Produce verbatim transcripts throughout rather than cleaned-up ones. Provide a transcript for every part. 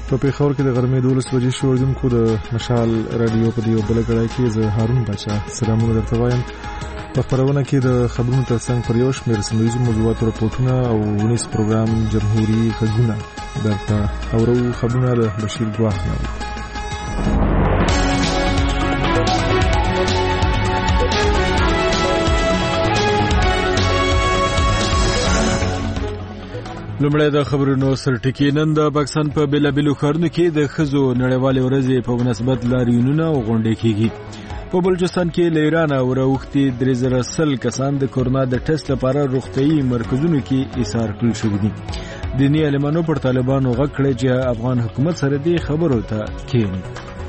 په پېښور کې د غرمې دولس بجې شو. اوریدونکو د مشال رادیو په دې یو بله کړای کې زه هارون باچا سلامونه درته وایم. په خپرونه کې د خبرونو ترڅنګ پر یو شمېر سیمه ییزو موضوعاتو راپورټونه او ونیس پروګرام جمهوري غږونه درته اورو. خبرونه له بشیر ګواښ نه لومړی د خبرونو سرټکی. نن د پاکستان په بیلابیلو ښارونو کې د ښځو نړیوالې ورځې په مناسبت لاریونونه او غونډې کېږي. په بلوچستان کې له ایرانه وراوښتي درې زره سل کسان د کورونا د ټسټ لپاره روغتیايي مرکزونو کې ایثار کړل شوي دي. دیني عالمانو پر طالبانو غږ کړی چې افغان حکومت سره دې خبرو ته کښیني.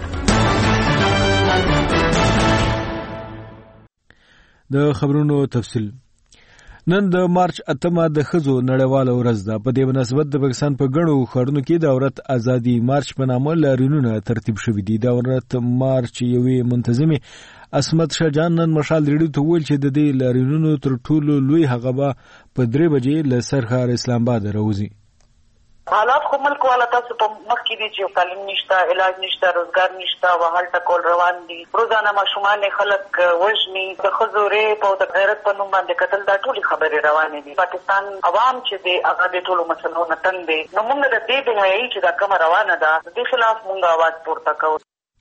د خبرونو تفصیل. نن د مارچ اتمه د ښځو نړیواله ورځ ده. په دې مناسبت د پاکستان په ګڼو ښارونو کې د عورت ازادي مارچ په نامه لاریونونه ترتیب شوي دي. د عورت مارچ یوې منتظمې عصمت شاه جان نن مشال ریډیو ته وویل چې د دې لاریونونو تر ټولو لوی هغه به په درې بجې له سرښار اسلام آباد راوځي. حالات خو ملک والا تاسو په مخ کې دي چې تعلیم نشته، علاج نشته، روزګار نشته، وهل ټکول روان دي. روزانه ماشومان خلک وژني، د ښځو ریپ او د غیرت په نوم باندې قتل، دا ټولې خبرې روانې دي. پاکستان عوام چې دی هغه د ټولو مسلو نه تنګ دی. نو موږ د دې بهایي چې دا کومه روانه ده د دې خلاف موږ اواز پورته کوو.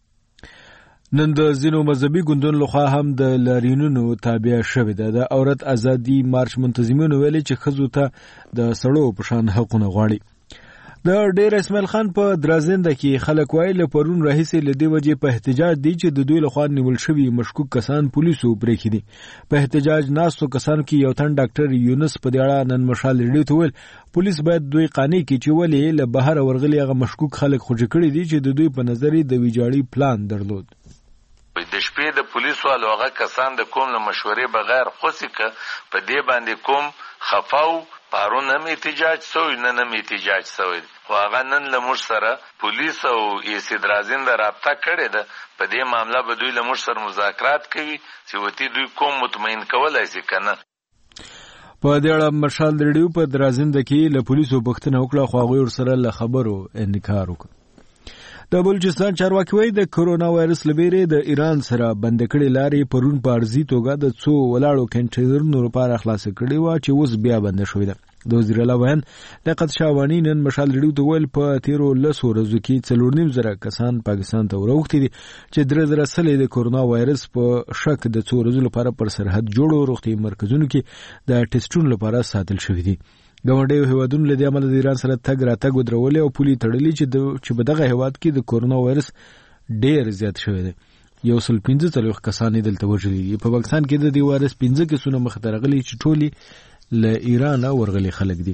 نن د ځینو مذهبي ګوندونو لخوا هم د لاریونونو تابع شوې ده. د عورت ازادي مارچ منتظمینو ویلي چې ښځو ته د سړو په شان حقونه غواړي. د ډیر اسماعیل خان په درازنده کې خلک وایي له پرون راهیسې له دې وجې په احتجاج دي چې د دوی لخوا نیول شوي مشکوک کسان پولیسو پرېښي دي. په احتجاج ناستو کسانو کې یو تن ډاکټر یونس په دې اړه نن مشال ریډیو ته وویل پولیس باید دوی قانع کړي چې ولې له بهره ورغلي هغه مشکوک خلک خوشي کړي دي چې د دوی په نظر د ویجاړي پلان درلود. د شپې د پولیسو هغه کسان د کوم له مشورې بغیر خوسي که په دې باندې کوم خفاو پارون هم احتجاج سوی نن هم احتجاج سوی خو هغه نن له موږ سره پولیس او ایسي درازنده رابطه کړې ده. په دې معامله به دوی له موږ سره مذاکرات کوي چې وتی دوی کوم مطمئن کولای شي که نه. په دې اړه مشال ریډیو په درازنده کې له پولیسو پوښتنه وکړه خو هغوی ورسره له خبرو انکار وکړ. د بلوچستان چارواکي وایي د کورونا وایرس له ویرې د ایران سره بند کړې لارې پرون په عرضي توګه د څو ولاړو کنټینرونو لپاره خلاصه کړې وه چې اوس بیا بنده شوې ده. د وزیر اعلی بیان لیاقت شاهواني نن مشال ریډیو ته ویل په تیرو لسو ورځو کې څلور نیم زره کسان پاکستان ته وراوښتي دي چې درې زره سل د کورونا وایرس په شک د څو ورځو لپاره پر سرحد جوړو روغتیايي مرکزونو کې د ټیسټونو لپاره ساتل شوي دي. ګاونډیو هیوادونو له دې امله د ایران سره تګ راتګ ودرولې او پولې تړلې چې چې په دغه هیواد کې د کورونا وایرس ډېر زیات شوی دی. یو سل پنځه څلوېښت کسان یې دلته وژلي دي. په پاکستان کې د دې وایرس پنځه کسونه مخې ته راغلي چې ټولې له ایرانه ورغلي خلک دي.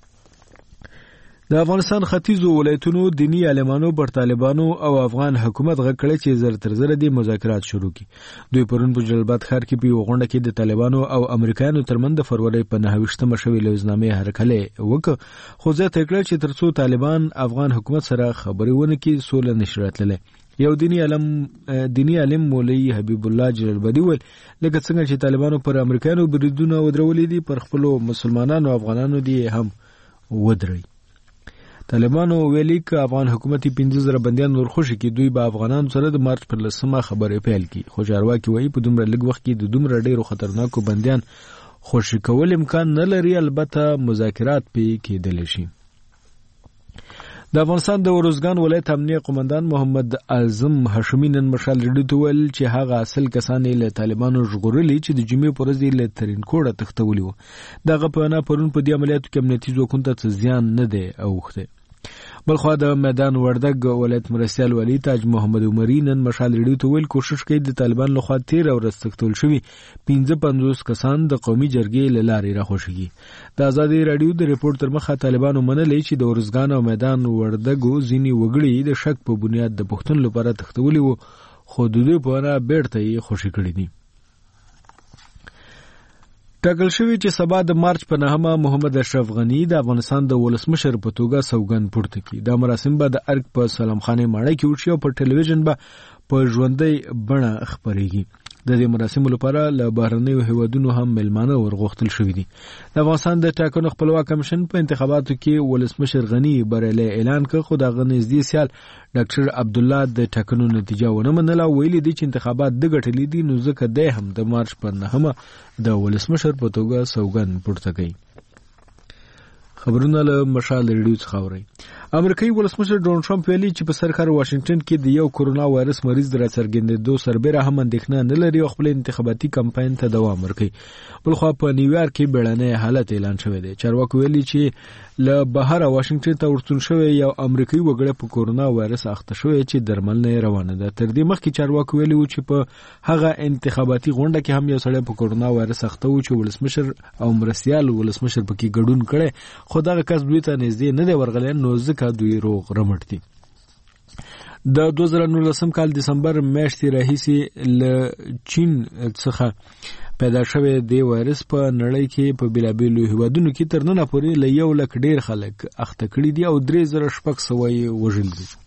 د افغانستان ختیځو ولایتونو دیني عالمانو پر طالبانو او افغان حکومت غږ کړی چې زر تر زره دې مذاکرات شروع کړي. دوی پرون په جلال آباد ښار کې په یوه غونډه کې د طالبانو او امریکایانو ترمنځ د فروری په نهه ویشتمه شوې لوزنامې هرکلی وکړ خو زیاته یې کړه چې تر څو طالبان افغان حکومت سره خبرې ونه کړي سوله نشي راتللی. یو دیني عالم دیني عالم مولوي حبیب الله جلالبادي ویل لکه څنګه چې طالبانو پر امریکایانو بریدونه ودرولي دي پر خپلو مسلمانانو افغانانو دي هم ودري. طالبانو ویلي که افغان حکومت پنځه زره بندیان ورخوشي کې دوی به افغانانو سره د مارچ پر لسمه خبرې پیل کړي. خو چارواکي وایي په دومره لږ وخت کې د دومره ډېرو خطرناکو بندیان خوشي کول امکان نه لري، البته مذاکرات پې کېدلی شي. د افغانستان د ورزګان ولایت امنیه قومندان محمد اعظم هاشمي نن مشال ریډیو ته ویل چې هغه اصل کسان یې له طالبانو ژغورلي چې د جمعې په ورځ یې له ترینکوټه تښتولي وو. دغه په وینا پرون په دې عملیاتو کې امنیتي ځواکونو ته څه زیان نه دی اوښتی. بلخوا د میدان وردګ ولایت مرستیال والي تاج محمد عمري نن مشال ریډیو ته ویل کوشش کوي د طالبان لخوا تیره ورځ تښتول شوي پنځه پنځوس کسان د قومي جرګې له لارې راخوشيږي. د ازادي راډیو د ریپورت تر مخه طالبانو منلې چې د ورزګان او میدان وردګو ځینې وګړي د شک په بنیاد د پښتون لپاره تښتولي وو خو د دوی په اړه بیرته یې خوشي کړي دي. ټاکل شوی چې سبا د مارچ په نهمه محمد اشرف غنی د افغانستان د ولسمشر په توګه سوګند پورته کړي. دا مراسم به د ارګ په سلام خانه ماڼۍ کې وشي او په ټلویزیون به په ژوندۍ بڼه خپرېږي. د دې مراسمو لپاره له بهرنیو هیوادونو هم ملمانه ورغوښتل شوي دي. د افغانستان د ټاکنو خپلواک کمیشن په انتخاباتو کې ولسمشر غني بریالی اعلان کړ، خو دغه نږدې سیال ډاکټر عبدالله د ټاکنو نتیجه ونه منله. ویلي دي چې انتخابات د ګټلې دي، نو ځکه دی هم د مارچ په نهمه د ولسمشر په توګه سوګند پورته کوي. خبرونه له مشال ریډیو څخه اوري. امریکایي ولسمشر ډونالډ ټرمپ ویلي چې په سرکار واشنگټن کې د یو کورونا وایرس مریض د راڅرګندېدو سربېره هم اندېښنه نه لري او خپل انتخاباتي کمپاین ته دوام ورکوي. بلخوا په نیویارک کې بیړنی حالت اعلان شوی دی. چارواکو ویلي چې له بهره واشنگټن ته ورستون شوی یو امریکایي وګړی په کورونا وایرس اخته شوی چې درملنه یې روانه ده. تر دې مخکې چارواکو ویلي و چې په هغه انتخاباتي غونډه کې هم یو سړی په کورونا وایرس اخته و چې ولسمشر او مرستیال ولسمشر پکې ګډون کړي، خو دغه کس دوی ته نږدې نه دی ورغلی، نو ځکه دوی روغ رمټ دي. د دوه زره نولسم کال دسمبر میاشتې راهیسې له چین څخه پیدا شوی دی وایرس په نړۍ کې په بیلابیلو هیوادونو کې تر ننه پورې له یو لک ډیر خلک اخته کړي دي او درې زره شپږ سوه یې وژلي دي.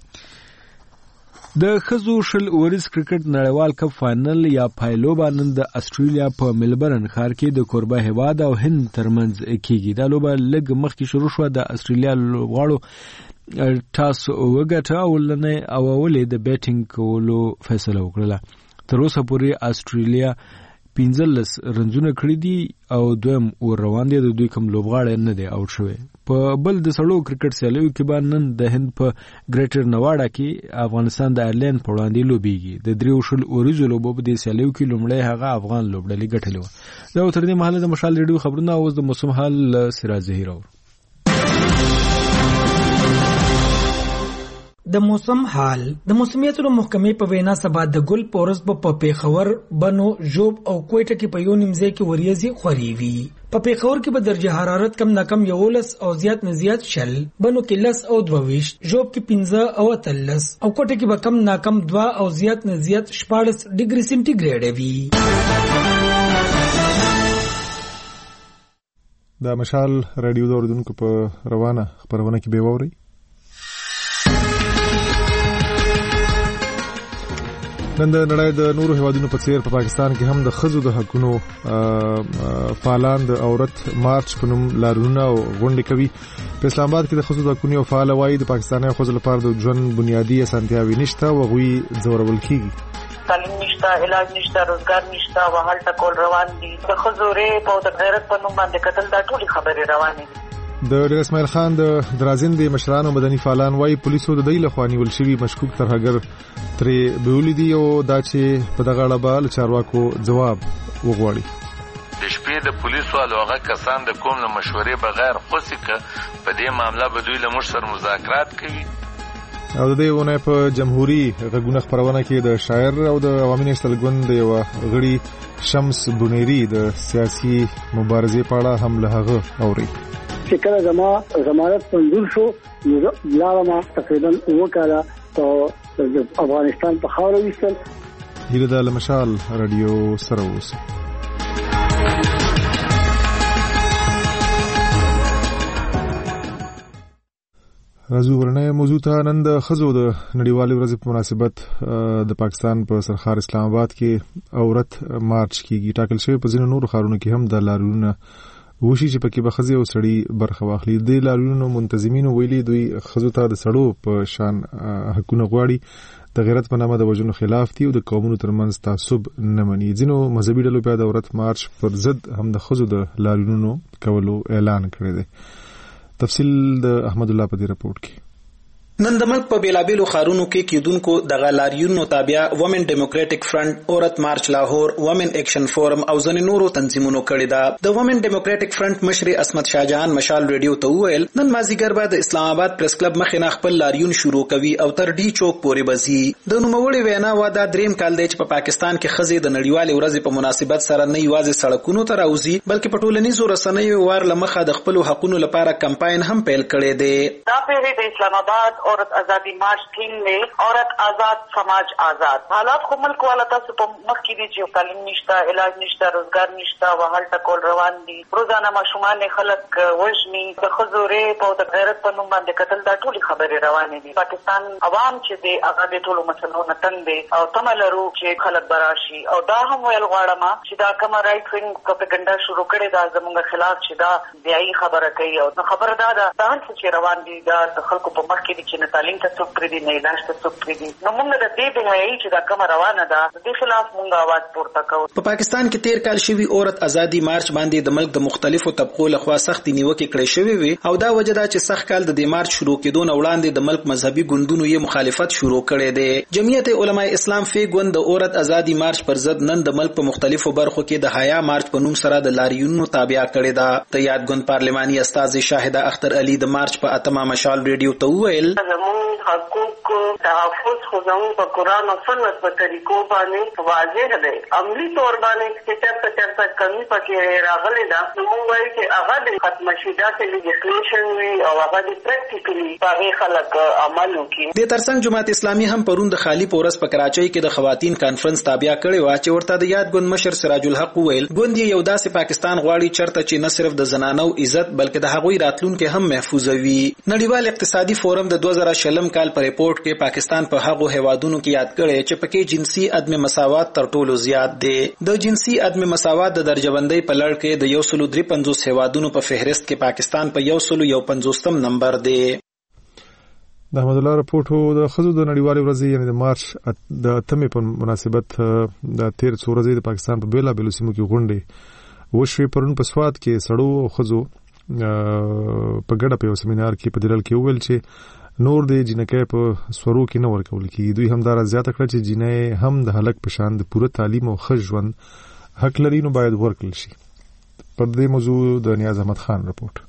د ښځو شل اوریز کرکټ نړیوال کپ فائنل یا پایلوبه نن د استرالیا په ملبرن ښار کې د کوربه هیواد او هند ترمنځ کېږي. دا لوبه لږ مخکې شروع شوه. د استرالیا لوبغاړو ټاس وګټه او لنې او اولې د بیټینګ کولو فیصله وکړه. تر اوسه پورې استرالیا پنځلس رنزونه کړي دي او دویم ور روان دي. د دوی کوم لوبغاړی نه دی اوټ شوی. په بل د سړو کرکټ سیالیو کې به نن د هند په ګریټر نواډا کې افغانستان د آیرلینډ په وړاندې لوبیږي. د دریو شل اوریزو لوبو په دې سیالیو کې لومړی هغه افغان لوبډلې ګټلې وه. دا تر دې مهاله د مشال ریډیو خبرونه. اوس د موسم حال له سراج زهیر اورو. د موسم حال د موسمیاتو محکمې په وینا سبا د ګل پورس په پیښور، بنو، ژوب او کوټه کې په یو نیمځای کې وریځي خوري وي. په پیښور کې به درجه حرارت کم نه کم یولس او زیات نه زیات شل، بنو کې لس او دوویشت، ژوب کې پنځه او اتلس او کوټه کې به کم نه کم دوا او زیات نه زیات شپاړس ډیګري سنټیګریډ وي. د مشال رادیو د اوریدونکو په روانه خبرونه کې به ووري. نن د نړۍ د نورو هیوادونو په څیر په پاکستان کې هم د ښځو د حقونو فعالان د عورت مارچ په نوم لاریونونه او غونډې کوي. په اسلام آباد کې د ښځو د حقونو فعال وایي د پاکستاني ښځو لپاره د ژوند بنیادی اسانتیاوې نشته او هغوی ځورول کیږي. تعلیم نشته، علاج نشته، روزګار نشته، وهل ټکول روان دي. د ښځو ریپ او د غیرت په نوم باندې قتل دا ټولې خبرې روانې دي. د ډیر اسماعیل خان د درازین د مشرانو مدني فعالان وایي پولیسو د دوی لخوا نیول شوي مشکوک ترهګر ترې بیولي دي او دا چې په دغه اړه به له چارواکو ځواب وغواړي. د شپې د پولیسو هغه کسان د کوم له مشورې بغیر خوسي که په دې معامله به دوی له موږ سره مذاکرات کوي. او د دې ونه په جمهوریت غږونه خبرونه کې د شاعر او د عوامي نشتل ګوند یو غړي شمس بونیری د سیاسي مبارزې په اړه هم له هغه اوري. چې کله زما ضمانت منظور شو لاړم تقریبا وکاله په افغانستان په خاوره وستل. هیله د مشال رادیو سره اوسه. راځو ورنه موضوع ته. نن د ښځو د نړیوالې ورځې په مناسبت د پاکستان په سرخار اسلام آباد کې عورت مارچ کیږي. ټاکل شوی په ځینو نورو ښارونو کې هم د لاریونونه وشي چې پکې به ښځې او سړي برخه واخلي. د لاریونونو منتظمینو ویلي دوی ښځو ته د سړو په شان حقونه غواړي، د غیرت په نامه د وژنو خلاف دي او د قومونو ترمنځ تعصب نه مني. ځینو مذهبي ډلو بیا د عورت مارچ پر ضد هم د ښځو د لاریونونو کولو اعلان کړی دی. تفصیل د احمد الله په دې رپورټ کې. نن د ملک په بیلابیلو ښارونو کې کیدونکو د غلاریونو تابع وومن ډیموکراټک فرنٹ، عورت مارچ لاهور، وومن ایکشن فورم او ځینې نورو تنظیمونو کړی دا. د وومن ډیموکراټک فرنٹ مشر اسمت شاهجهان مشال ریډیو ته وویل نن مازیګر به د اسلام آباد پریس کلب مخې نه خپل لاریون شروع کوي او تر ډي چوک پورې بزي. د نوموړي وینا وا دا دریم کال دی چې په پاکستان کې ښځې د نړیوالې ورځې په مناسبت سره نه یوازې سړکونو ته راوځي بلکې په ټولنیزو رسنیو وار لمخه د خپل حقونو لپاره کمپاین هم پیل کړی دی. دا پیری د اسلام آباد عورت ازادي مارچ ټیم دی عورت آزاد سماج آزاد. حالات خو ملک والا تاسو په مخ کې دي چې تعلیم نشته، علاج نشته، روزګار نشته، وهل ټکول روان دي. روزانه ماشومان خلک وژني، د ښځو ریپ او د غیرت په نوم باندې قتل، دا ټولې خبرې روانې دي. پاکستان عوام چې دی هغه د ټولو مسلو نه تنګ دی او تمه لرو چې خلک به راشي. او دا هم ویل غواړم چې دا کومه رایټ وینګ پروپاګاندا شروع کړې ده زموږ خلاف چې دا بیایي خبره کوي. او خبره دا ده دا هر څه چې روان دي دا د خلکو په مخ کې دي چې نه تعلیم ته څوک پرېږدي نه علاج ته څوک پرېږدي. نو موږ د دې بیایي چې دا کومه روانه ده د دې خلاف موږ اواز پورته کوو. په پاکستان کې تیر کال شوی عورت ازادي مارچ باندې د ملک د مختلفو طبقو لخوا سختي نیوکې کړې شوې وي او دا وجه ده چې سخت کال د دې مارچ شروع کېدو نه وړاندې د ملک مذهبي ګوندونو یې مخالفت شروع کړی دی. جمعیت علماء اسلام فی ګوند د عورت ازادي مارچ پر ضد نن د ملک په مختلفو برخو کې د حیا مارچ په نوم سره د لاریونونو تابع کړی ده. د یاد ګوند پارلماني استاذ شاهده اختر علي د مارچ په اتمه مشال ریډیو ته وویل حقوق تحفظ خو زموږ په قرآن او سنت په طریقو باندې واضح دی. عملی طور باندې چې چېرته چېرته کمی پکې راغلې ده نو موږ وایو چې هغه د ختمه شي داسې لیجسلیشن وي او هغه د پریکټیکلي په هغې خلک عمل وکړي. دې ترڅنګ جماعت اسلامي هم پرون د خالي په ورځ په کراچۍ کې د خواتین کانفرنس تابع کړی وه چې ورته د یاد ګوند مشر سراج الحق وویل ګوند یې یو داسې پاکستان غواړي چېرته چې نه صرف د زنانو عزت بلکې د هغوی راتلونکی هم محفوظ وي. نړیوال اقتصادي فورم د دوه زره شلم کال په ریپورت کې پاکستان په هغو هیوادونو کې یاد کړی چې پکې جنسي عدم مساوات تر ټولو زیات دی. د جنسي عدم مساوات د درجه‌بندۍ په لړ کې د یو سل درې پنځوس هیوادونو په فهرست کې پاکستان په یو سل یو پنځوسم نمبر دی. د احمد الله رپورټ هو د خزو د نړیوالې ورځې یعنی د مارچ د اتمې په مناسبت د تیر څو ورځې د پاکستان په بیلابیلو سیمو کې غونډې وشوې. پرون په سوات کې سړو او خزو په ګډه په یو سیمینار کې په دلل کې وویل چې نور د جنکې په سورو کې نه ورکول کیږي. دوی هم دا زیاته کړه چې جنې هم د هلک په شان د پوره تعلیم او ښه ژوند حق لري نو باید ورکړل شي. پر دې موضوع د نیاز احمد خان رپورټ.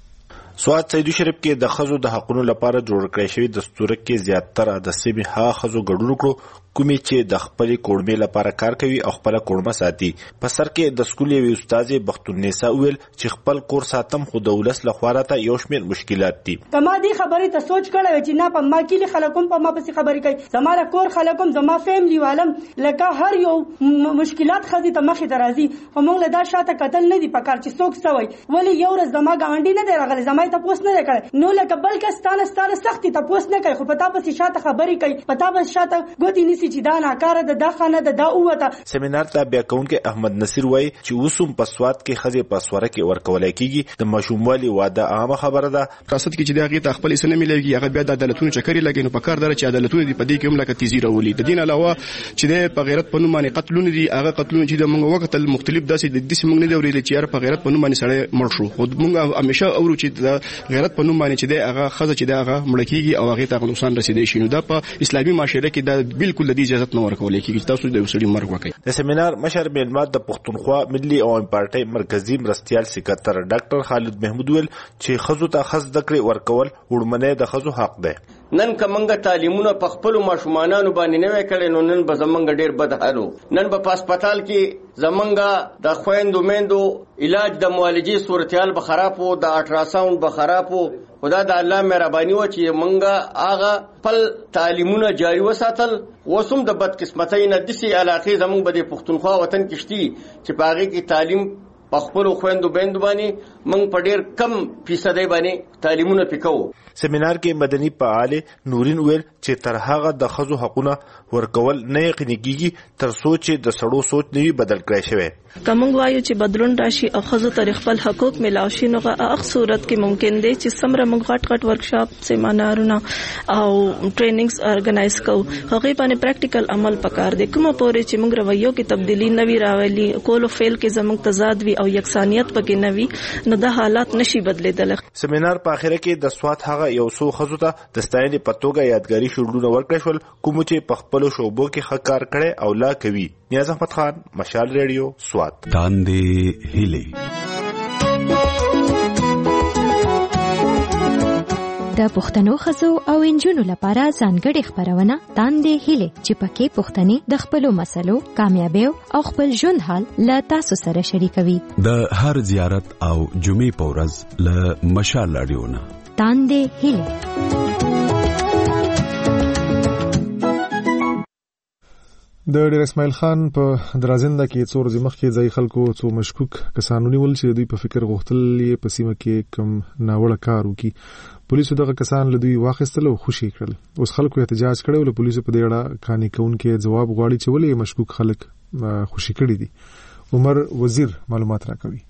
سوات سیدو شریف کې د خزو د حقونو لپاره جوړ کړی شوی دستور کې زیاتره د سیمې ها خزو ګډون کړو کومې چې د خپل کوړمې لپاره کار کوي او خپل کوړمه ساتي. په سر کې د سکول یو استاد بختالنساء ویل چې خپل کور ساتم خو د ولس لخوا راته یو شمېر مشکلات دي. کما دې خبرې ته سوچ کړی چې نه په ما کې خلکوم په ما پسې خبرې کوي زماره کور خلکوم زما فیملی والم لکه هر یو مشکلات خدي ته مخې درازي خو موږ له دا شاته قتل نه دي پکار چې څوک سوي ولی یو ورځ زما گاونډي نه دی راغلی زما ته پوس نه کړ نو لکه بلکې ستانه ستاره سختي ته پوس نه کوي خو پتا پسې شاته خبرې کوي پتا پسې شاته ګوتی نسی چې دا ناکاره ده دا خانه ده دا اوته. سیمینار ته بیا کونکي احمد نصیر وای چې وسوم په سواد کې خزه په سوره کې ورکولای کیږي د مشوموالي واده عامه خبره ده. ریاست کې چې دغه ته خپل سنمي لګي هغه بیا د عدالتونو چکرې لګي نو په کار در چې عدالتونه دی په دې کې هم لکه تیزی راولي. د دین علاوه چې د په غیرت په نوم باندې قتلونه دي هغه قتلونه چې د موږ وخت مختلف داسې د دې موږ نه دی ورېل چې په غیرت په نوم باندې سړی مړ شو خو موږ همیشه اورو چې د غیرت په نوم باندې چې د هغه خزه چې د هغه مړ کیږي او هغه ته نقصان رسیدي شي نو دا په اسلامي معاشره کې دا بالکل د اجازه نه ورکول کیږي تاسو د وسړي مرګ وکړي. د سیمینار مشر میلمات د پښتونخوا ملي عوام پارټي مرکزی مرستيال سکرټر ډاکټر خالد محمود ویل چې خزو ته خز دکړي ورکول وړمنه د خزو حق ده. نن کومنګ تعلیمونه په خپل ماشومانانو باندې نه وکړي نو نن به زمنګ ډیر بد حالو نن په هسپتال کې زمنګ د خويندو میندو علاج د معالجې صورتحال به خراب وو د الټراساوند به خراب وو خدا د الله مهرباني و چې منګه هغه خپل تعلیمونه جاری وساتل وسوم د بد قسمتۍ نه دسي علاقې زمونږ به د پښتونخوا وطن کې شتي چې په هغې کې تعلیم په خپلو خویندو بیندو باندې موږ په ډېر کم فیصدۍ باندې تعلیمونه پې کوو. سیمینار کې مدني فعال نورین ویل چې تر هغه د ښځو حقونه ورکول نه یقیني کېږي تر څو چې د سړو سوچ نه وي بدل کړی شوی. که موږ وایو چې بدلون راشي او ښځو ته خپل حقوق میلاو شي نو هغه صورت کې ممکن دی چې څومره موږ غټ غټ ورکشاپ سیمینارونه او ټریننګز ارګنایز کوو هغې باندې پریکټیکل عمل پکار دی. کومه پورې چې موږ رویو کې تبدیلي نه وي راولي کول او فیل کې زموږ تضاد وي او یکسانیت پکې نه وي نو دا حالات نشي بدلیدلی. سیمینار په اخره کې د سوات هغه یو څو ښځو ته د ستاینې په توګه یادګاري شعرونه ورکړل شول کوم چې په خپلو شعبو کې ښه کار کړی او لا کوي. نیاز احمد خان مشال ریډیو سوات. تاندې هیلې د پښتنو ښځو او انجونو لپاره ځانګړې خپرونه تاندې هیلې چې پکې پښتنې د خپلو مسلو کامیابیو او خپل ژوند حال له تاسو سره شریکوي. د هر زیارت او جمعې په ورځ له مشال رادیو نه تاندې هیلې. د ډیر اسماعیل خان په درازنده کې څو ورځې مخکې ځای خلکو څو مشکوک کسان ونیول چې دوی په فکر غوښتل یې په سیمه کې کم ناوړه کار وکړي. پولیسو دغه کسان له دوی واخیستل او خوشي کړل. اوس خلکو احتجاج کړی او له پولیسو په دې اړه قانع کوونکې ځواب غواړي چې ولې مشکوک خلک خوشي کړي دي. عمر وزیر معلومات راکوي.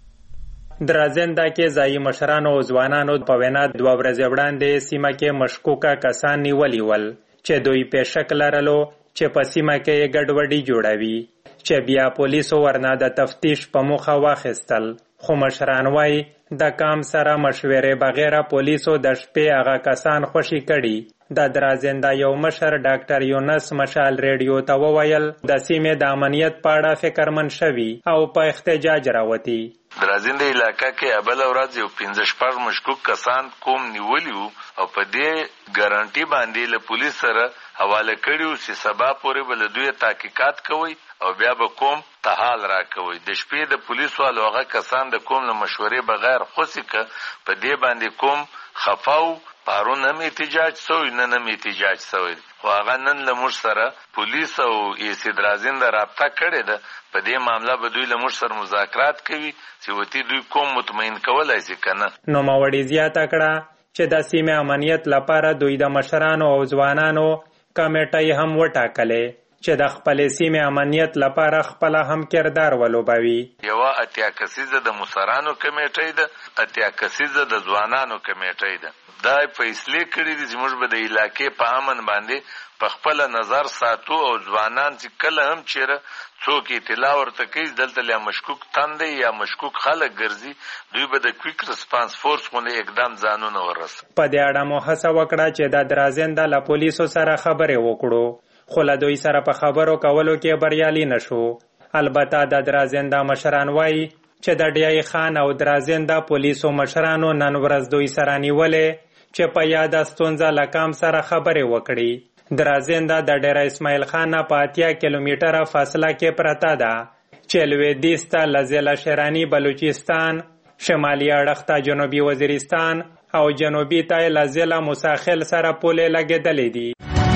درازنده کې ځایي مشرانو او ځوانانو په وینا دوه ورځې وړاندې سیمه کې مشکوکه کسان نیولي ول چې دوی پېشک لرلو چې په سیمه کې ګډوډي جوړوي، چې بیا پولیسو ورنه د تفتیش په موخه واخیستل. خو مشران وایي د کام سره مشورې بغیر پولیسو د شپې هغه کسان خوشي کړي. د درازنده یو مشر ډاکټر یونس مشال ریډیو ته وویل د سیمې د امنیت په اړه فکرمن شوي او په احتجاج راوتی. درازنده علاقه کې ابل ورځ یو پنځه شپږ مشکوک کسان کوم نیولي وو او په دې ګارانټي باندې له پولیس سره حواله کړیو چې سبا پورې به له دوی تحقیقات کوي او بیا به کوم تحال راکوي. د شپې د پولیسو هغه کسان د کوم له مشورې بغیر خوسي که په دې باندې کوم خفاو پارون هم احتجاج سوی نه هم احتجاج سوی خو هغه نن له موږ سره پولیس او ایسی درازنده رابطه کړې ده. په دې معامله به دوی له موږ سره مذاکرات کوي چې وتی دوی کوم مطمئن کولای شي که نه. نوموړي زیاته کړه چې د سیمې امنیت لپاره دوی د مشرانو او ځوانانو کمیټۍ هم وټاکلې چې د خپلې سیمې امنیت لپاره خپله هم کردار ولوبوي. یوه اتیا کسیزه د مشرانو کمیټۍ ده، اتیا کسیزه د ځوانانو کمیټۍ ده. دا فیصلې کړي دي چې موږ به د علاقې په امن باندې په خپله نظر ساتو او ځوانان چې کله هم چیرې څوک اطلاع ورته کوي دلته یا مشکوک تندی یا مشکوک خلک ګرځي دوی به د کویک ریسپانس فورس غوندې اقدام ځانونه ورسوي. په دې اړه مو هڅه وکړه چې د درازنده له پولیسو سره خبرې وکړو خو له دوی سره په خبرو کولو کې بریالي نشو. البته د درازنده مشران وایي چې د ډیای خان او درازنده پولیسو مشرانو نن ورځ دوی سره نیولې چې په یاده ستونزه له کام سره خبرې وکړي. درازنده د ډیر اسماعیل خان په اتیا کیلومتره فاصله کې پرته ده چې لویدیځ ته له ضلع شیراني بلوچستان، شمالي اړخ ته جنوبي وزیرستان او جنوبي ته له ضلع مساخل سره پولې لګېدلې دي.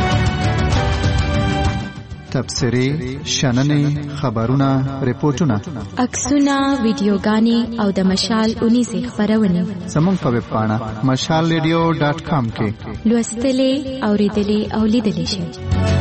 تبصرې، شننې، خبرونه، ریپورتونه، عکسونه، ویډیوګانې او د مشال اونیزې خپرونې زموږ په ویب پاڼه مشال ریډیو ډاټ کام کې لوستلې، اورېدلې او لیدلې شئ.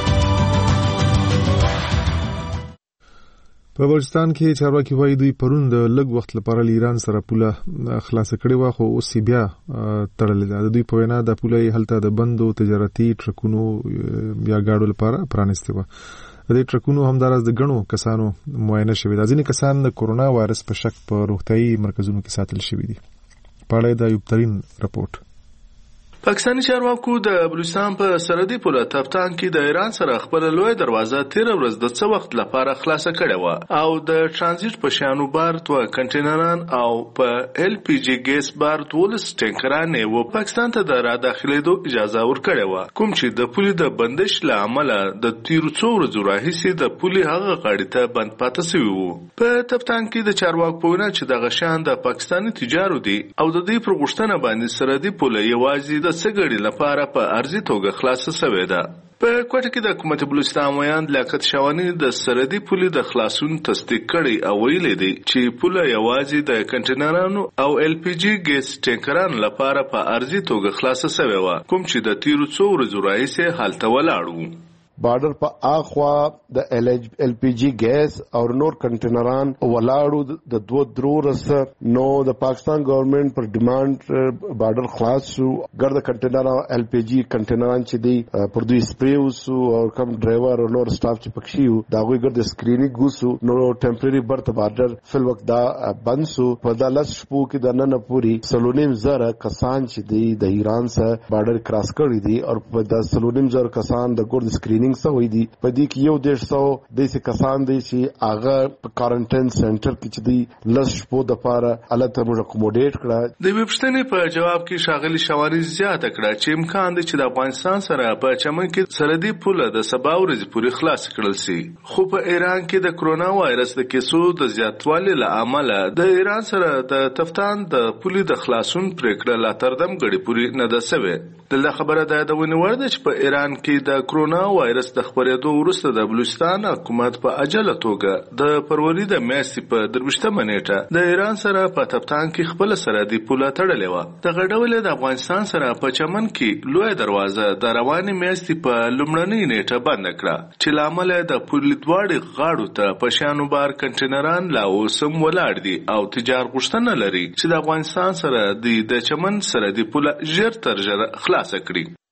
په بلوچستان کې چارواکي وایي دوی پرون د لږ وخت لپاره له ایران سره پوله خلاصه کړې وه خو اوس یې بیا تړلې ده. د دوی په وینا دا پوله یې هلته د بندو تجارتي ټرکونو یا ګاډو لپاره پرانیستې وه. د دې ټرکونو همداراز د ګڼو کسانو معاینه شوې ده. ځینې کسان د کورونا وایرس په شک په روغتیايي مرکزونو کې ساتل شوي دي. په اړه د ایوب ترین رپورټ. پاکستاني چارواکو د بلوچستان په سرحدي پوله تفتان کې د ایران سره خپل لوی دروازه تیر ورځ د څه وخت لپاره خلاصه کړې و او د ترانزیت په شانو بار تو کنټینران او په ال پی جی ګیس بار دولس ټینکران و پاکستان ته د را داخلېدو اجازه ورکړې و کوم چې د پولي د بندش له امله د تیر څو ورځې راهیسې د پولي هغه غاړې ته بند پاتې شوی و. په تفتان کې د چارواکو په وینا چې د غشان د پاکستاني تجارو دي او د دې پر غوښتنه باندې سرحدي پوله یوازې د سګړې لپاره په ارزي توګه خلاصه شوې ده. په کوټه کې د حکومت بلوچستان ویان لیاقت شوانی د سرحدي پولې د خلاصون تصدیق کړي او ویلي دي چې پوله یوازې د کنټینرانو او ال پی جی ګیس ټینکرانو لپاره په ارزي توګه خلاصه شوې و کوم چې د تیرو څو ورځو راهیسې حالت ولاړ و. بارډر په اخوا د ال پی جی ګیس او نور کنټینران ولاړو د دوه درو رس نو د پاکستان ګورنمنت پر ډیماند بارډر خلاص شو. ګرد کنټینر او ال پی جی کنټینران چې دی پر دوی سپریو سو او کم ډرایور او نور سټاف چې پکښیو دا غوي ګرد سکرینینګ ګوسو نو ټمپرری برت بارډر فل وخت دا بند سو. په داس شپو کې د نن پوری سلونیم زره کسان چې دی د ایران سره بارډر کراس کړی دي او په د سلونیم زره کسان د ګرد سکرینینګ سوی دي. په دې کې یو دیش سو دیسه کسان دي چې هغه په کوارنټاین سنټر کې چې دی لس شپو د پاره الته موږ اکوموډیټ کړه. د ویبشتنې په جواب کې شاغلي شواري زیاته کړه چې امکان دی چې د افغانستان سره په چمن کې سرحدي پوله د سبا ورځې پورې خلاص کړل شي خو په ایران کې د کرونا وایرس د کیسو د زیاتوالي له امله د ایران سره د تفتان د پولې د خلاصون پریکړه لا تر دم غړي پورې نه ده شوې. دلته خبره ده د ونیور ده چې په ایران کې د کرونا وایرس د خپرېدو وروسته د بلوچستان حکومت په عجله توګه د فروری د میاشتې په درویشتمه نیټه د ایران سره په تپتان کې خپل سرحدي پوله تړلې وه. دغه ډول د افغانستان سره په چمن کې لوی دروازه د روانې میاشتې په لومړنۍ نیټه بند کړه چې له امله د پولې دواړې غاړو ته په شانو بار کنټینران لا اوس هم ولاړ دي او تجار غوښتنه لري چې د افغانستان سره د چمن سرحدي پوله ژر تر ژره خلاصه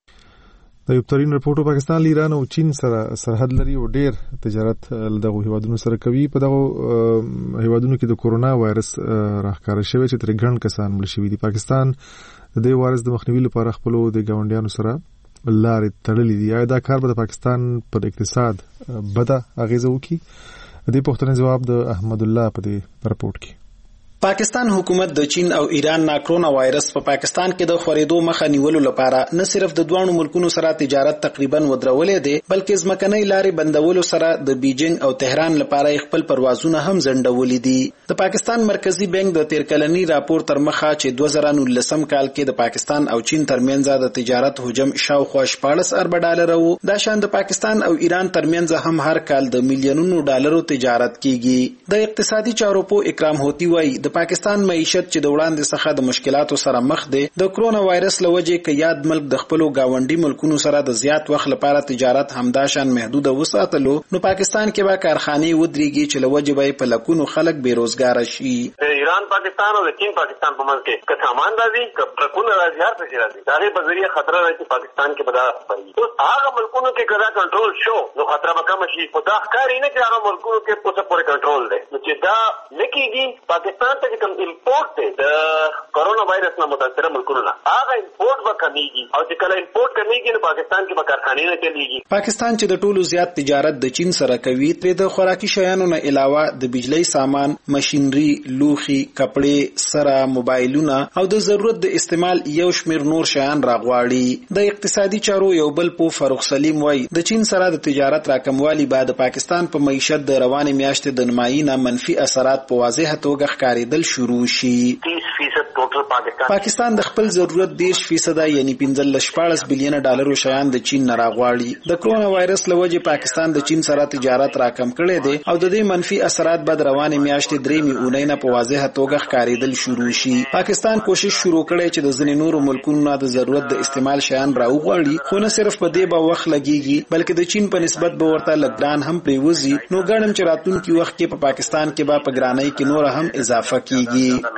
کړي. د یو ترين رپورټو پاکستان له ایران او چین سره سرحد لري او ډیر تجارت دغه هیوادونو سره کوي. په دغه هیوادونو کې د کورونا وایرس راښکاره شوی چې تر ګڼ کسان مړ شوي دي. پاکستان د دې وایرس د مخنیوي لپاره خپل د ګاونډیانو سره لارې تړلې دي. آیا دا کار به د پاکستان پر اقتصاد بده اغیزه وکړي؟ د دې پوښتنې جواب د احمد الله په دې رپورټ کې. پاکستان حکومت د چین او ایران نا کرونا وایرس په پا پاکستان کې د خورېدو مخه نیولو لپاره نه صرف د دوه ملکونو سره تجارت تقریبا ودرولې دي بلکې ځمکنۍ لارې بندولو سره د بیجینګ او تهران لپاره خپل پروازونه هم ځنډولې دي. د پاکستان مرکزی بانک د تیر کلنی راپور تر مخه چې دوه زره نولسم کال کې د پاکستان او چین ترمنځ د تجارت حجم شاوخوا شپاړس ارب ډالر وو. دا شان د پاکستان او ایران ترمنځ هم هر کال د میلیونونو ډالرو تجارت کیږي. د اقتصادي چارو په اکرام هوتی وای د پاکستان معیشت چې د وړاندې څخه د مشکلاتو سره مخ دی د کرونا وایرس لوجې کې یاد ملک د خپل گاونډي ملکونو سره د زیات وخت لپاره تجارت همداشان محدود وساتلو نو پاکستان کې به کارخانه ودرېږي چې لوجې به په لکونو خلک بیروزګار شي. د ایران پاکستان او د چین پاکستان په منځ کې که سامان راځي که ټرکونه راځي هر څه راځي دا غي په ذریعہ خطر راځي پاکستان کې بدا پرې اوس هغه ملکونو کې کدا کنټرول شو نو خطر به کم شي. خدا ښکاری نه چې هغه ملکونو کې په څه پورې کنټرول دی نو چې دا نکېږي پاکستان ته کوم امپورټ دی د کرونا وایرس نه متاثر ملکونو نه هغه امپورټ به کمیږي او چې کله امپورټ کمیږي نو پاکستان کې به کارخانې نه چلیږي. پاکستان چې د ټولو زیات تجارت د چین سره کوي ترې د خوراکي شیانو نه علاوه د بجلی سامان ماشينري لوخي کپړې سره موبایلونه او د ضرورت د استعمال یو شمیر نور شیان راغواړي. د اقتصادي چارو یو بل په فاروق سلیم وای د چین سره د تجارت راکموالي بعد پاکستان په معیشت د روانې میاشتې د نمایي منفي اثرات په واضح توګه ښکارېدل شروع شي. تیس فیصد ټوټل پاکستان پاکستان د خپل ضرورت دیش فیصد یعنی پنځه شپاړس بلین ډالرو شیان د چین نه راغواړي. د کرونا وایرس لوجې پاکستان د چین سره تجارت راکم کړي دي او د دې منفي اثرات بعد روانې میاشتې درې میونه نه په واضح توګه ښکارېدل شروع شي. پاکستان کوشش شروع کړي چې د ځینې نورو ملکونو نه د ضرورت د استعمال شیان راوغواړي خو نه صرف په دې به وخت لګيږي بلکې د چین په نسبت به ورته لګران هم پریوزي. نو ګڼم چې راتلونکي وخت کې په پاکستان کې به په ګرانۍ کې نور هم اضافه کیږي.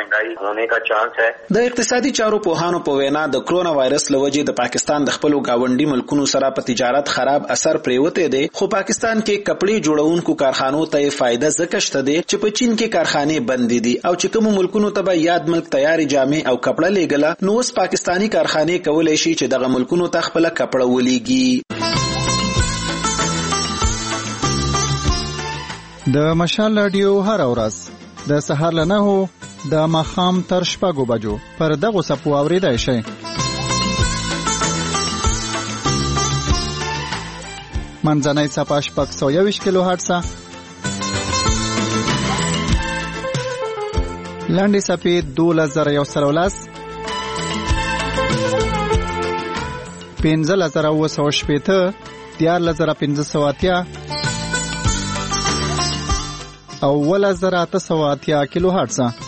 د اقتصادي چارو پوهانو په وینا د کرونا وایرس لوجې د پاکستان د خپل گاونډي ملکونو سره په تجارت خراب اثر پریوته دي خو پاکستان کې کپړې جوړونکو کارخانو ته فائدہ زکه شته دي چې په چین کې کارخانه بند دي او چې کوم ملکونو ته به یاد ملک تیاری جامې او کپړه لېګله نو اوس پاکستانی کارخانه کولای شي چې دغه ملکونو ته خپل کپړه ولېږي. د مشال رادیو هر ورځ د سهار له نهو د ماښام تر شپږو بجو پر دغه سپو اوریدای شي. منځنۍ صفحه شپږ سوه یوویشت کیلو هرټز لاندې صفحې دولس زره یو سل او لس پنځلس زره اوه سوه شپېته دیارلس زره پنځه سوه اتیا او اوولس زره اته سوه اتیا کیلو هرټز.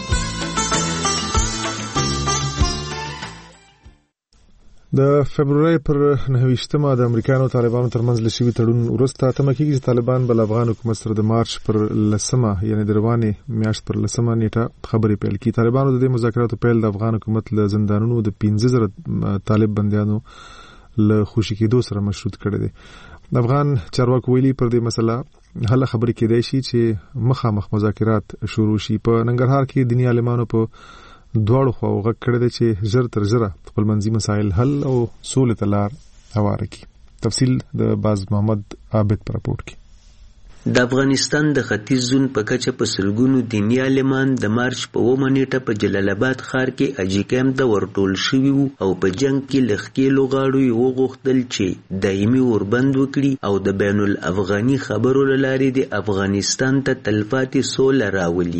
د فبرवरी پر نهویشتمه د امریکایانو طالبانو ترمنځ لشي تړون ورسته تمه کیږي چې طالبان بل افغان حکومت سره د مارچ پر لسمه یعنی د روانې میاشت پر لسمه نیټه خبرې پیل کړي. طالبانو د دې مذاکراتو پیل د افغان حکومت له زندانونو د پنځه زره طالب بندیانو له خوشي کېدو سره مشروط کړي دي. د افغان چارواکو ویلي پر دې مسله هله خبرې کېدای شي چې مخامخ مذاکرات شروع شي. په ننګرهار کې دیني عالمانو په دواړو خواو غږ کړی دی چې ژر تر ژره خپل منځي مسایل حل او سولې ته لار هواره کړي. تفصیل د باز محمد عابد په راپورټ کې. د افغانستان د ختیځ زون په کچه په سلګونو دیني عالمان د مارچ په اومه نیټه په جلال آباد ښار کې اجي کیمپ ته ورټول شوي وو او په جنگ کې له ښکېلو غاړو یې وغوښتل چې دایمي اوربند وکړي او د بین الافغاني خبرو له لارې د افغانستان ته تلپاتې سوله راولي.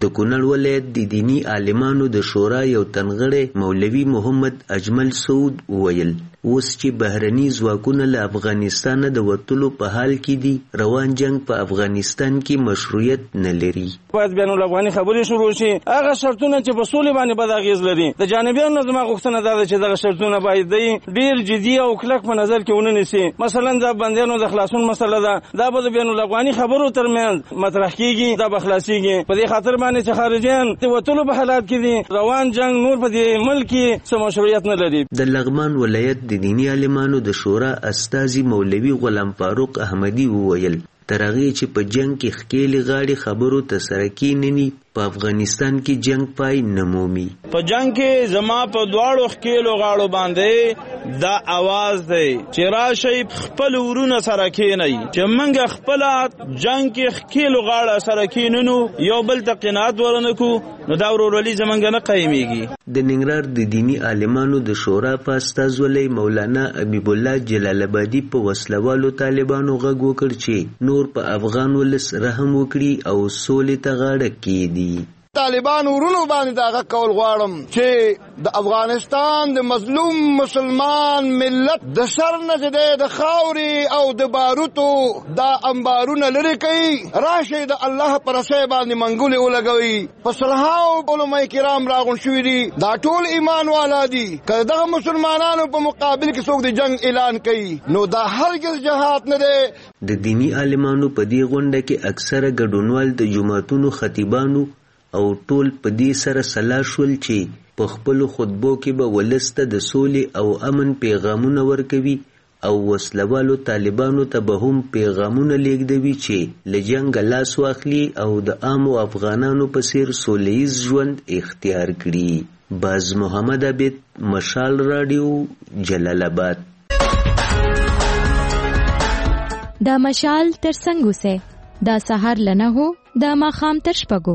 د کونړ ولایت د دینی عالمانو د شورا یو تنغړی مولوي محمد اجمل سعود وویل اوس چې بهرني ځواکونه له افغانستانه د وتلو په حال کې دي روان جنگ په افغانستان کې مشروعیت نه لري. باید بین الافغاني خبرې شروع شي. هغه شرطونه چې په سولې باندې بد اغیز لري د جانبیانو زما غوښتنه دا ده چې دغه شرطونه باید ډیر جدي او کلک په نظر کې ونیسي. مثلا دا بندیانو د خلاصون مسله ده دا به د بین الافغاني خبرو ترمنځ مطرح کیږي دا به خلاصيږي. په دې خاطر باندې چې خارجيان د وتلو په حالات کې دي روان جنگ نور په دې ملک کې څه مشروعیت نه لري. د لغمان ولایت د دینی عالمانو د شورا استازي مولوي غلام فاروق احمدي وویل تر هغې چې په جنگ کې ښکېلې غاړې خبرو ته سره کېنني په افغانستان کې جنگ پای نه مومي. په جنگ کې زما په دواړو ښکېلو غاړو باندې دا आवाज دی چې راشئ خپل ورونه سره کېنئ چې موږ خپله جنگ کې ښکېلو غاړه سره کېننو یو بل ته قناعت ورنکو نو دا ورورولي زموږ نه قایمیږي. د ننګرهار د دینی عالمانو د شورا په استازولۍ مولانا حبیب الله جلال آبادي په وسلوالو طالبانو غږ وکړ چې نور په افغان ولس رحم وکړي او سولې ته غاړه کېږدي. طالبان ورونو باندې دا کول غواړم چې د افغانستان د مظلوم مسلمان ملت د سر نه د خاوري او د باروتو دا انبارونه لري کوي راشي د الله پر سبب باندې منګولې ولګوي په صلحاو علماء کرام راغون شوی دي دا ټول ایمان والا دي کله دغه مسلمانانو په مقابل کې څوک د جنگ اعلان کوي نو دا هرگز جهاد نه دی. د دینی عالمانو په دې غونډه کې اکثره ګډونوال د جماعتونو خطیبانو او ټول په دې سره سلا شول چې په خپلو خطبو کې به ولس ته د سولې او امن پیغامونه ورکوي او وسلوالو طالبانو ته به هم پیغامونه لیږدوي چې له جنګه لاس واخلي او د عامو افغانانو په څیر سولیز ژوند اختیار کړي. باز محمد عبید مشال راډیو جلال آباد. دا مشال تر څنګه سه دا سحر لنه هو دا ماخام تر شپږو.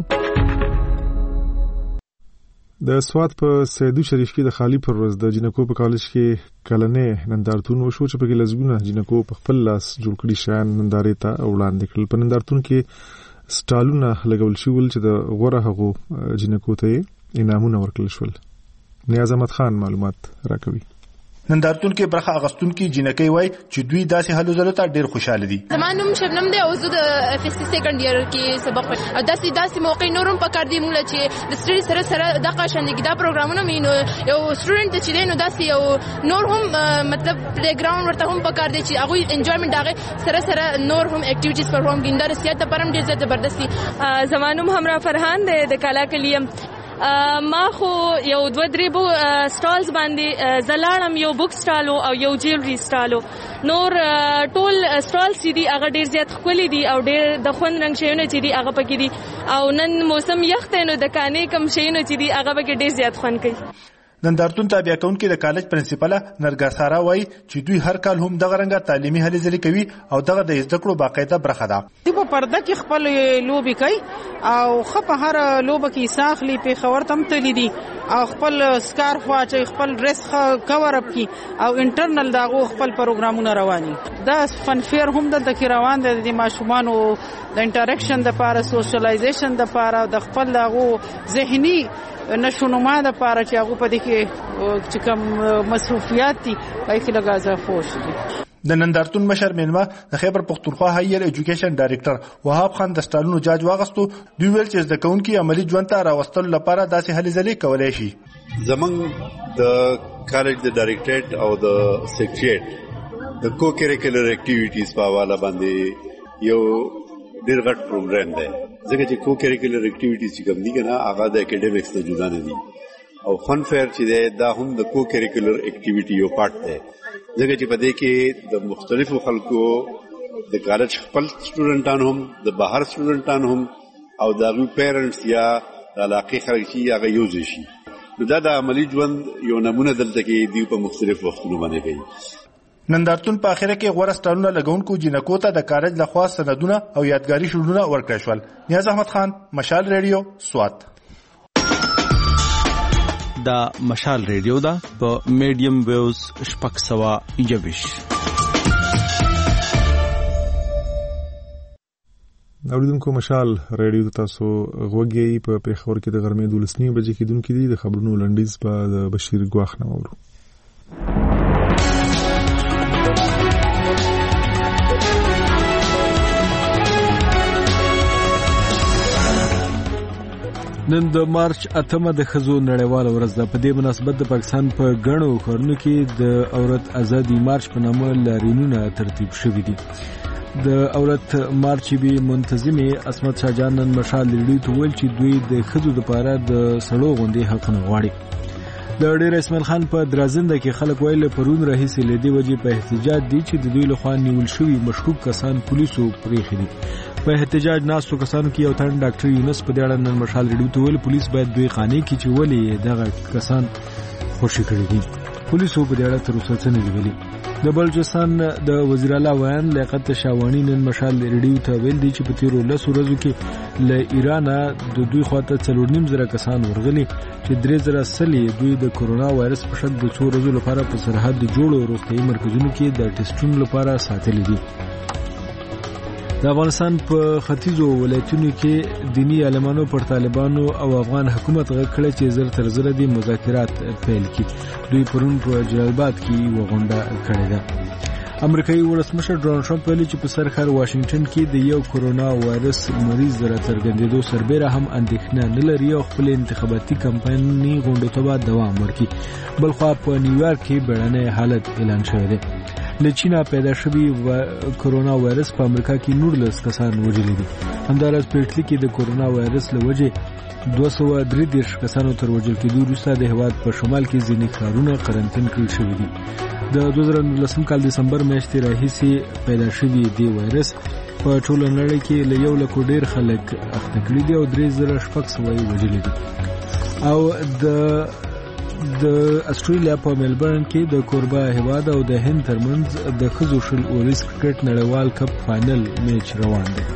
د سوات په سیدو شریف کې د خالی پر ورځ د جنکو په کالج کې کلنې نندارتون وشو چې په کې لزګونه جنکو په خپل لاس جوړ کړي شیان نندارې ته وړاندې کړل. په نندارتون کې سټالونه لګول شول چې د غوره هغو جنکو ته انعامونه ورکړل شول. نیاز احمد خان معلومات راکوي. نندارتون کې برخه اغستونکو جنکۍ وای چې دوی داسې هلو ځلو ته ډېر خوشاله دي. زمانوم شبنم دی او زه د اف اس سی سیکنډ ایئر کې سبق وایم او داسې داسې موقع نورم پکار دی موږ چې د سټډي سره سره د قاشندګي دا پروګرامونه مینو یو سټوډنټ چې دی نو داسې یو نور هم مطلب پلی ګراوند ورته هم پکار دی چې هغه انجوایمنت هغه سره سره نور هم اکټیویټیز پرفورم کړي دا رسیات ته پرم ډېر زیات زبردستي. زمانوم همرا فرحان دی د کالا کلیم ما خو یو دوه درې بو سټالز باندې زلاړم یو بوک سټالو او یو جیولري سټالو نور ټول سټالز چې دي هغه ډیر زیات ښکلي دي او ډیر د خوند رنګ شیونه چې دي هغه پکې دي او نن موسم یخ دی نو د کانې کم شیونه چې دي هغه پکې ډیر زیات خوند کوي. نندارتون تابع کونکي د کالج پرنسپله نرګس سارا وای چې دوی هر کال هم دغه رنګه تعلیمي هلې ځلې کوي او دغه د زده کړو باقاعده برخه ده. دوی په پرده کې خپل لوبي کوي او خپ هر لوبه کې ساخلی په خبر تم تللی دي او خپل سکارف واچي خپل ډریس کور اپ کی او انټرنل داغو خپل پروګرامونه رواني. دا فن فیر هم د کې روان دي د ماشومانو د انټریکشن د لپاره سوشلایزیشن د لپاره د خپل داغو ذهني نشونما د لپاره چې هغه په دې کې چې کوم مصروفیات دي پای کې لږه اضافه وشي. د نندارتون مشر مینما د خیبر پختونخوا هایر ایجوکیشن ډایریکټر وهاب خان د سټالونو جاج واغستو دوی ویل چې زده کوونکي عملی ژوند ته راوستلو لپاره داسې هلې ځلې کولای شي. زمونږ د کالج د ډایریکټریټ او د سیکریټریټ د کو کریکولر اکټیویټیز په حواله باندې یو ډیر غټ پروګرام دی ځکه چې کو کریکولر اکټیویټیز چې کوم دي کنه هغه د اکیډمیکس نه جدا نه دي او فن فیر چې دی دا هم د کو کریکولر اکټیویټي یو پارت دی ځکه چې په دې کې د مختلفو خلکو د کالج خپل سټوډنټان هم د بهر سټوډنټان هم او د هغوی پیرنټس یا د علاقې خلک چې هغه یوځای شي نو دا د عملي ژوند یو نمونه دلته کې دوی په مختلفو وختونو باندې کوي. نندارتون په اخره کې غوړه سټالونه لګونکو جنکو ته د کالج لخوا سندونه او یادګاري شعرونه ورکړل شول. نیاز احمد خان مشال ریډیو سوات. دا مشال ریډیو دا په میډیم ویوز شپږ سوه یوویشت. اوریدونکو مشال ریډیو تاسو غوږی په پیښور کې د غرمې دولسنی بجې کې دونکو دي د خبرونو لنډیز په د بشیر ګواخ نه اورو. نن د مارچ اتمه د ښځو نړیواله ورځ ده. په دې مناسبت د پاکستان په ګڼو ښارونو کې د عورت ازادي مارچ په نامه لاریونونه ترتیب شوي دي. د عورت مارچ به منتظمې عصمت شاه جان نن مشال ریډیو ته ویل چې دوی د ښځو لپاره د سړو غونډې حقونه غواړي. د ډیر اسماعیل خان په درازنده کې خلک ویل پرون راهیسې له دې وجې په احتجاج دي چې د دوی لخوا نیول شوي مشکوک کسان پولیسو پرېښي دي. په احتجاج ناستو کسانو کې یو تن ډاکټر یونس په دې اړه نن مشال ریډیو ته ویل پولیس باید دوی قانع کړي چې ولې دغه کسان خوشي کړي دي. پولیسو په دې اړه تر اوسه څه نه دي ویلي. د بلوچستان د وزیر اعلی ویان لیاقت شاوانی نن مشال ریډیو ته ویل دي چې په تیرو لسو ورځو کې له ایران د دوی خواته څلور نیم زره کسان ورغلي چې درې زره سلې دوی د کورونا وایرس په شک د څو ورځو لپاره په سرحد جوړو روغتیايي مرکزونو کې د ټیسټونو لپاره ساتلي دي. د افغانستان په ختیځو ولایتونو کې دینی عالمانو پر طالبانو او افغان حکومت غږ کړی چې زر تر زره د مذاکرات پیل کړي. دوی پرون په جلال آباد کې یوه غونډه کړې ده. امریکایي ولسمشر ډونالډ ټرمپ ویلي چې په سر ښار واشنگټن کې د یو کورونا وایرس مریض د راڅرګندېدو سربیره هم اندېښنه نه لري او خپل انتخاباتي کمپایني غونډو ته به دوام ورکړي. بلخوا په نیویارک کې بیړنی حالت اعلان شوی دی. له چینا پیدا شوی کورونا وایرس په امریکا کې نورلس کسان وژلي دي. همداراز په اټلی کې د کورونا وایرس له وجې دوه سوه درې دېرش کسانو تر وژل کېدو وروسته د هېواد په شمال کې ځینې ښارونه قرنطین کړل شوي دي. د دوه زره نولسم کال دسمبر میاشتې راهیسې پیدا شوي دې وایرس په ټوله نړۍ کې له یو لکو ډېر خلک اخته کړي دي او درې زره شپږ سوه یې وژلي دي. او د د استرالیا په ملبورن کې د کوربه هیواد او د هند ترمنځ د ښځو شل اوریز کرکټ نړیوال کپ فائنل میچ روان دی.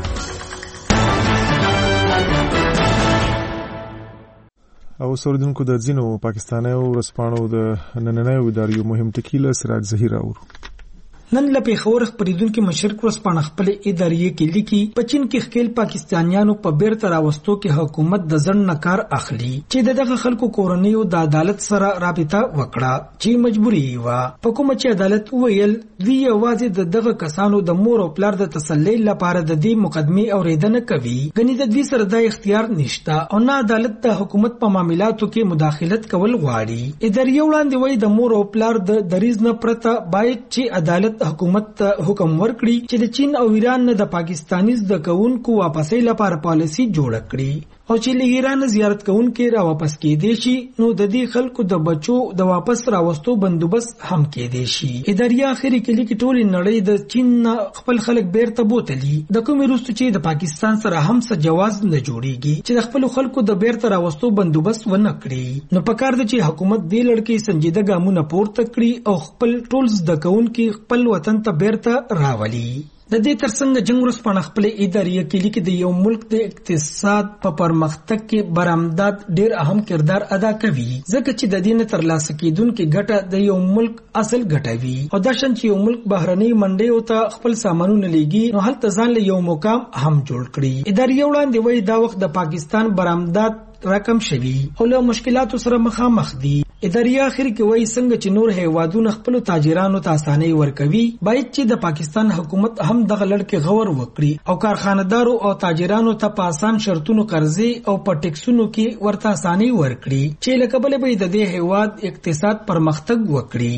او سوریدونکو د ځینو پاکستانیو ورځپاڼو د نننیو اداریو مهم ټکي له سراج ظهیر اورو. نن له پیښور خبرېدونکو مشرک ورځپاڼه خپل ادارې کې لیکي په چین کې خپل پاکستانیانو په بیرته راوستو کې حکومت د ځن نه کار اخلي چې دغه خلکو کورنیو د عدالت سره رابطه وکړه چې مجبوري و. په کومه چې عدالت ویل دوی یوازې دغه کسانو د مور او پلار د تسلی لپاره د دې مقدمې اوریدنه کوي. غني د دوی سره د اختیار نشته او نه عدالت د حکومت په معاملاتو کې مداخلت کول غواړي. ادارې وړاندې وایي د مور او پلار د دریز نه پرته باید چې عدالت حکومت ته حکم ورکړي چې د چین او ایران نه د پاکستاني زده کوونکو واپسۍ لپاره پالیسي جوړه کړي او چې له ایران زیارت کوونکي را واپس کېدې شي نو د دې خلکو د بچو د واپس راوستو بندوبست هم کېدې شي. ادارې اخري کې لیکي ټولې نړۍ د چین خپل خلک بیرته بوتلي د کومې وروسته چې د پاکستان سره هم څه جواز نه جوړیږي چې د خپل خلکو د بیرته راوستو بندوبست ونه کړي. نو پکار دی چې حکومت دې لړ کې سنجیده ګامونه پورته کړي او خپل ټول زده کوونکي خپل وطن ته بیرته راولي. د دې ترڅنګ جنگ ورځپاڼه خپل ادارې کې لیکي د یو ملک د اقتصاد په پرمختګ کې برآمدات ډېر اهم کردار ادا کوي ځکه چې د دې نه ترلاسه کیدونکو ګټه د یو ملک اصل ګټه وي او دا شان چې یو ملک بهرنۍ منډیو ته خپل سامانونه لیږي نو هلته ځان له یو مقام هم جوړ کړي. ادارې وړاندې وایي دا وخت د پاکستان برآمدات رقم شوي او له مشکلاتو سره مخامخ دي. ادارې اخر کې وایي څنګه چې نور هیوادونه خپل تاجرانو ته اسانۍ ورکوي باید چې د پاکستان حکومت هم دغه لړ کې غور وکړي او کارخانه‌دارو او تاجرانو ته په آسان شرطونو قرضې او په ټیکسونو کې ورته اسانۍ ورکړي چې له کبله به د دې هیواد اقتصاد پرمختګ وکړي.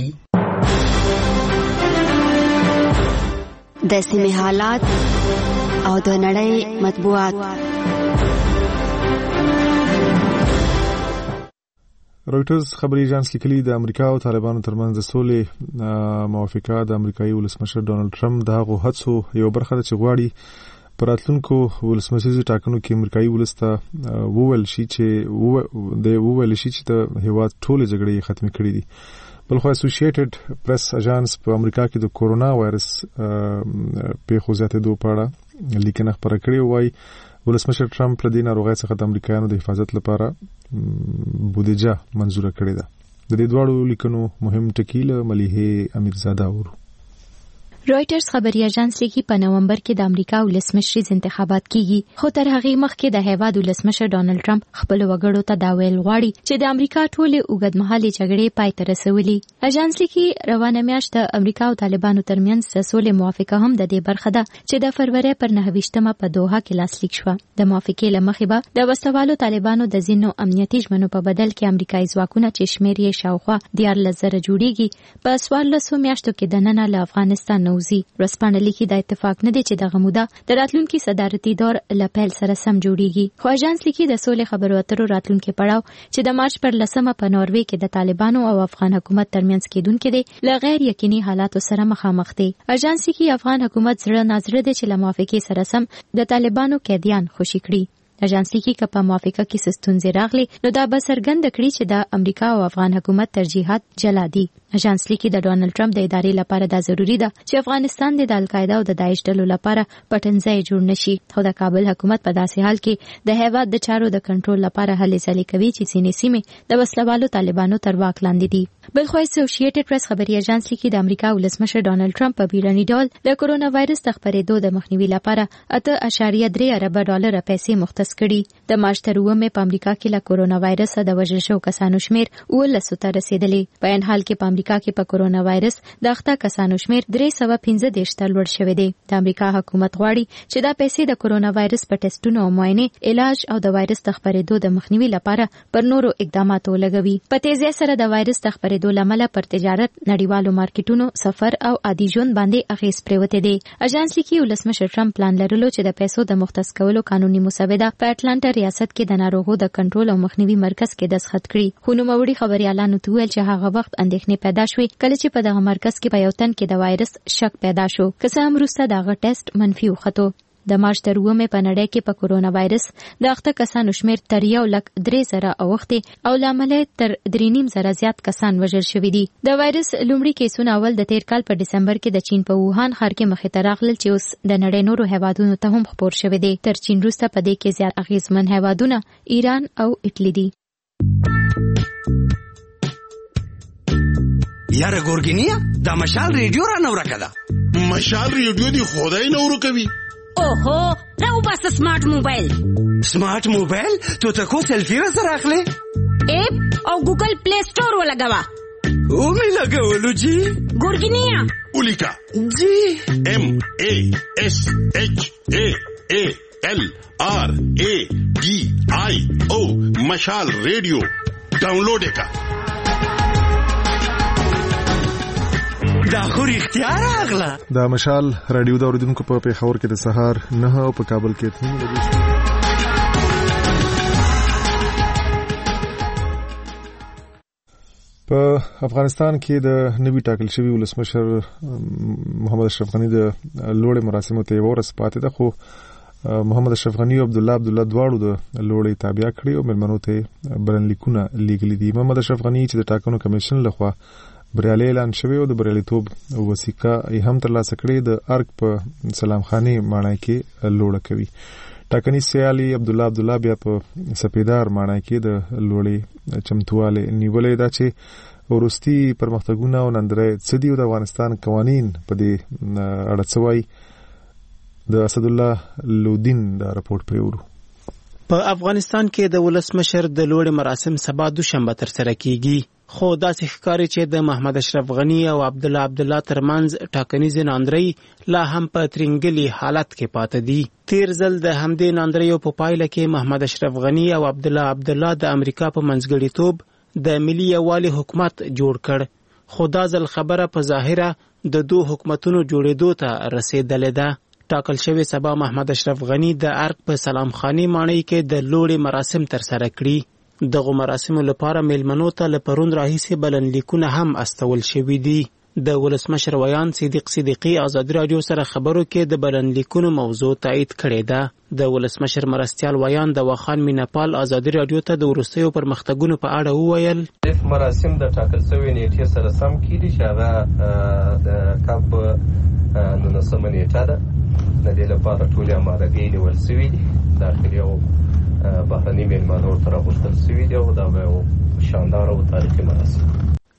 د سیمې حالات او د نړۍ مطبوعات. رويټرز خبري ایجنس لیکلي د امریکا او طالبانو ترمنځ د سولې موافقه د امریکایي ولسمشر ډونالډ ټرمپ دغه هڅو یو برخه ده چې غواړي په راتلونکو ولسمشري ټاکنو کې امریکایي ولسته وویل شي چې د وویل شي چې د هیواد ټول جګړې ختمې کړې دي. بلخو اسوسییټډ پریس اژانس په امریکا کې د کورونا وایرس پیښو زیاتېدو په اړه لیکنه خپره کړې وایي ولسمشر ټرمپ له دې ناروغۍ څخه د امریکایانو د حفاظت لپاره بودیجه منظوره کړې ده. د دې دواړو لیکنو مهم ټکي له ملیحې امیرزاده اورو. رويټرز خبري اژانس لیکي په نومبر کې د امریکا ولسمشریز انتخابات کیږي، خو تر هغه مخکې د هیواد ولسمشر ډانلډ ټرمپ خپل وګړو ته دا ویل غواړي چې د امریکا ټولې اوږدمهالې جګړې پای ته رسولي. اژانس لیکي روانه میاشت د امریکا او طالبانو ترمنځ د سولې موافقه هم د دې برخه ده چې د فروری پر نهه ویشتمه په دوحه کې لاسلیک شوه. د موافقې له مخې به د وسوالو طالبانو د ځینو امنیتي ژمنو په بدل کې امریکایي ځواکونه چې شمېر یې شاوخوا دیارلس زره جوړیږي په څوارلسو میاشتو کې دننه له افغانستان نوځي. ورځپاڼه لیکي دا اتفاق نه دی چې دغه موده د راتلونکي صدارتي دور له پیل سره سم جوړیږي. خو اژانس لیکي د سولې خبرو اترو راتلونکي پړاو چې د مارچ پر لسمه په ناروې کې د طالبانو او افغان حکومت ترمنځ کېدونکې دی له غیر یقیني حالاتو سره مخامخ دی. اژانس لیکي افغان حکومت زړه نازړه دی چې له موافقې سره سم د طالبانو قیدیان خوشي کړي. اژانس لیکي که په موافقه کې ستونزې راغلي نو دا به څرګنده کړي چې د امریکا او افغان حکومت ترجیحات جلا دي. اژانس لیکي د ډانلډ ټرمپ د ادارې لپاره دا ضروری ده چې افغانستان د القاعده او د داعش ډلو لپاره پټنځای جوړ نشي، خو د کابل حکومت په داسې حال کې د هیواد د چارو د کنټرول لپاره هلې ځلې کوي چې ځینې سیمې د وسلوالو طالبانو تر واک لاندې دي. بلخو اسوسییټډ پریس خبري اژانس لیکي د امریکا ولسمشر ډانلډ ټرمپ په بیړني ډول د کورونا وایرس د خپرېدو د مخنیوي لپاره اته اعشاریه درې ارب ډالر پیسې مختص کړي. د مارچ تر اوومې په امریکا کې له کورونا وایرس د وژل شوو کسانو شمیر اوولسو ته رسیدلی. په عین حال کې په امریکا کې په کورونا وایرس د اخته کسانو شمیر درې سوه پنځه دېرش ته لوړ شوی دی. د امریکا حکومت غواړي چې دا پیسې د کورونا وایرس په ټیسټونو او معاینې، علاج او د وایرس د خپرېدو د مخنیوي لپاره پر نورو اقداماتو ولګوي. په تیزی سره د وایرس د خپرېدو له امله پر تجارت، نړیوالو مارکیټونو، سفر او عادي ژوند باندې اغیز پرېوتی دی. اژانس لیکي ولسمشر ټرمپ پلان لرلو چې د پیسو د مختص کولو قانوني مسوده په اټلانټا ریاست کې د ناروغو د کنټرول او مخنیوي مرکز کې دستخط کړي. خو نوموړي خبريالانو ته ویل چې هغه وخت اندېښنې پیدا شوې کله چې په دغه مرکز کې په یو تن کې د وایرس شک پیدا شو، که څه هم وروسته دغه ټیسټ منفي وخته. د مارچ تر اوومې په نړۍ کې په کورونا وایرس د اخته کسانو شمیر تر یو لک درې زره اوښتې او له امله تر درې نیم زره زیات کسان وژل شوي دي. د وایرس لومړي کیسونه اول د تیر کال په ډسمبر کې د چین په ووهان ښار کې مخې ته راغلل چې اوس د نړۍ نورو هیوادونو ته هم خپور شوي دي. تر چین وروسته په دې کې زیات اغیزمن هیوادونه ایران او ایټلی دي. یاره ګورګینیا دا مشال ریډیو را نو راکړه. مشال ریډیو دی خدای نو ورکوي. اوهو راو بس سمارټ موبایل. سمارټ موبایل تو تکو سلفي را سره اخلي اپ او ګوګل پلی سٹور ولګوا. او می لګولو جی ګورګینیا ولیکا جی ام ا اس اچ ا ا ال آر ا ډي آی او مشال ریډیو ډاونلوډ کا. دا خو اختیار اغلا دا مشال رادیو د اوریدونکو په پیښور کې د سهار نه او په کابل کې اتنی لګي. په افغانستان کې د نوي ټاکل شوی ولسمشر محمد اشرف غنی د لوړې مراسمو ته ورس پاتې ده، خو محمد اشرف غنی او عبد الله عبد الله دواړو د لوړې تابع کړي او ملمنو ته برنلیکونه لیږلي دي. محمد اشرف غنی چې د ټاکنو کمیشن لخوا بریالي اعلان شوی او د بریالیتوب وثیقه یې هم ترلاسه کړې د ارګ په سلام خاني ماڼۍ کې لوړه کوي. ټاکنیز سیالي عبد الله عبد الله بیا په سپیدار ماڼۍ کې د لوړې چمتواله نیولې ده چې ورستي پرمختګونه او نندرې څدي د افغانستان قوانين په دې اړه څوي. د اسد الله لودین دا راپورټ پریورو. په افغانستان کې د ولسمشر د لوړې مراسم سبا دوشنبه تر سره کیږي، خو داسې ښکاري چې د محمد اشرف غنی او عبد الله عبد الله ترمنځ ټاکنیز ناندرۍ لا هم په ترنګلي حالت کې پاتې دي. تیر ځل د همدې ناندریو په پایله کې محمد اشرف غنی او عبد الله عبد الله د امریکا په منځګړیتوب د ملي یووالي حکومت جوړ کړ، خو دا ځل خبره په ظاهره د دوه حکومتونو جوړېدو ته رسیدلې ده. ټاکل شوی سبا محمد اشرف غنی د ارګ په سلام خاني ماڼۍ کې د لوړې مراسم تر سره کړي. دغه مراسمو لپاره میلمنو ته له پرون راهیسې بلنلیکونه هم استول شوي دي. د ولسمشر ویان صدیق صدیقی ازادي راډیو سره خبرو کې د بلنلیکونو موضوع تایید کړې ده. د ولسمشر مرستیال ویان د واخان مینپال ازادي راډیو ته د وروستیو پرمختګونو په اړه وویل. مراسم د ټاکل شوی نیټې سره سم کیږي چې هغه د کب نولسمه نیټه ده. د دې لپاره ټولې امادګۍ نیول شوي دي. داخلي او بهرني میلمانه ورته راغوښتل شوي دي او دا به یو شاندار او تاریخي مراسم.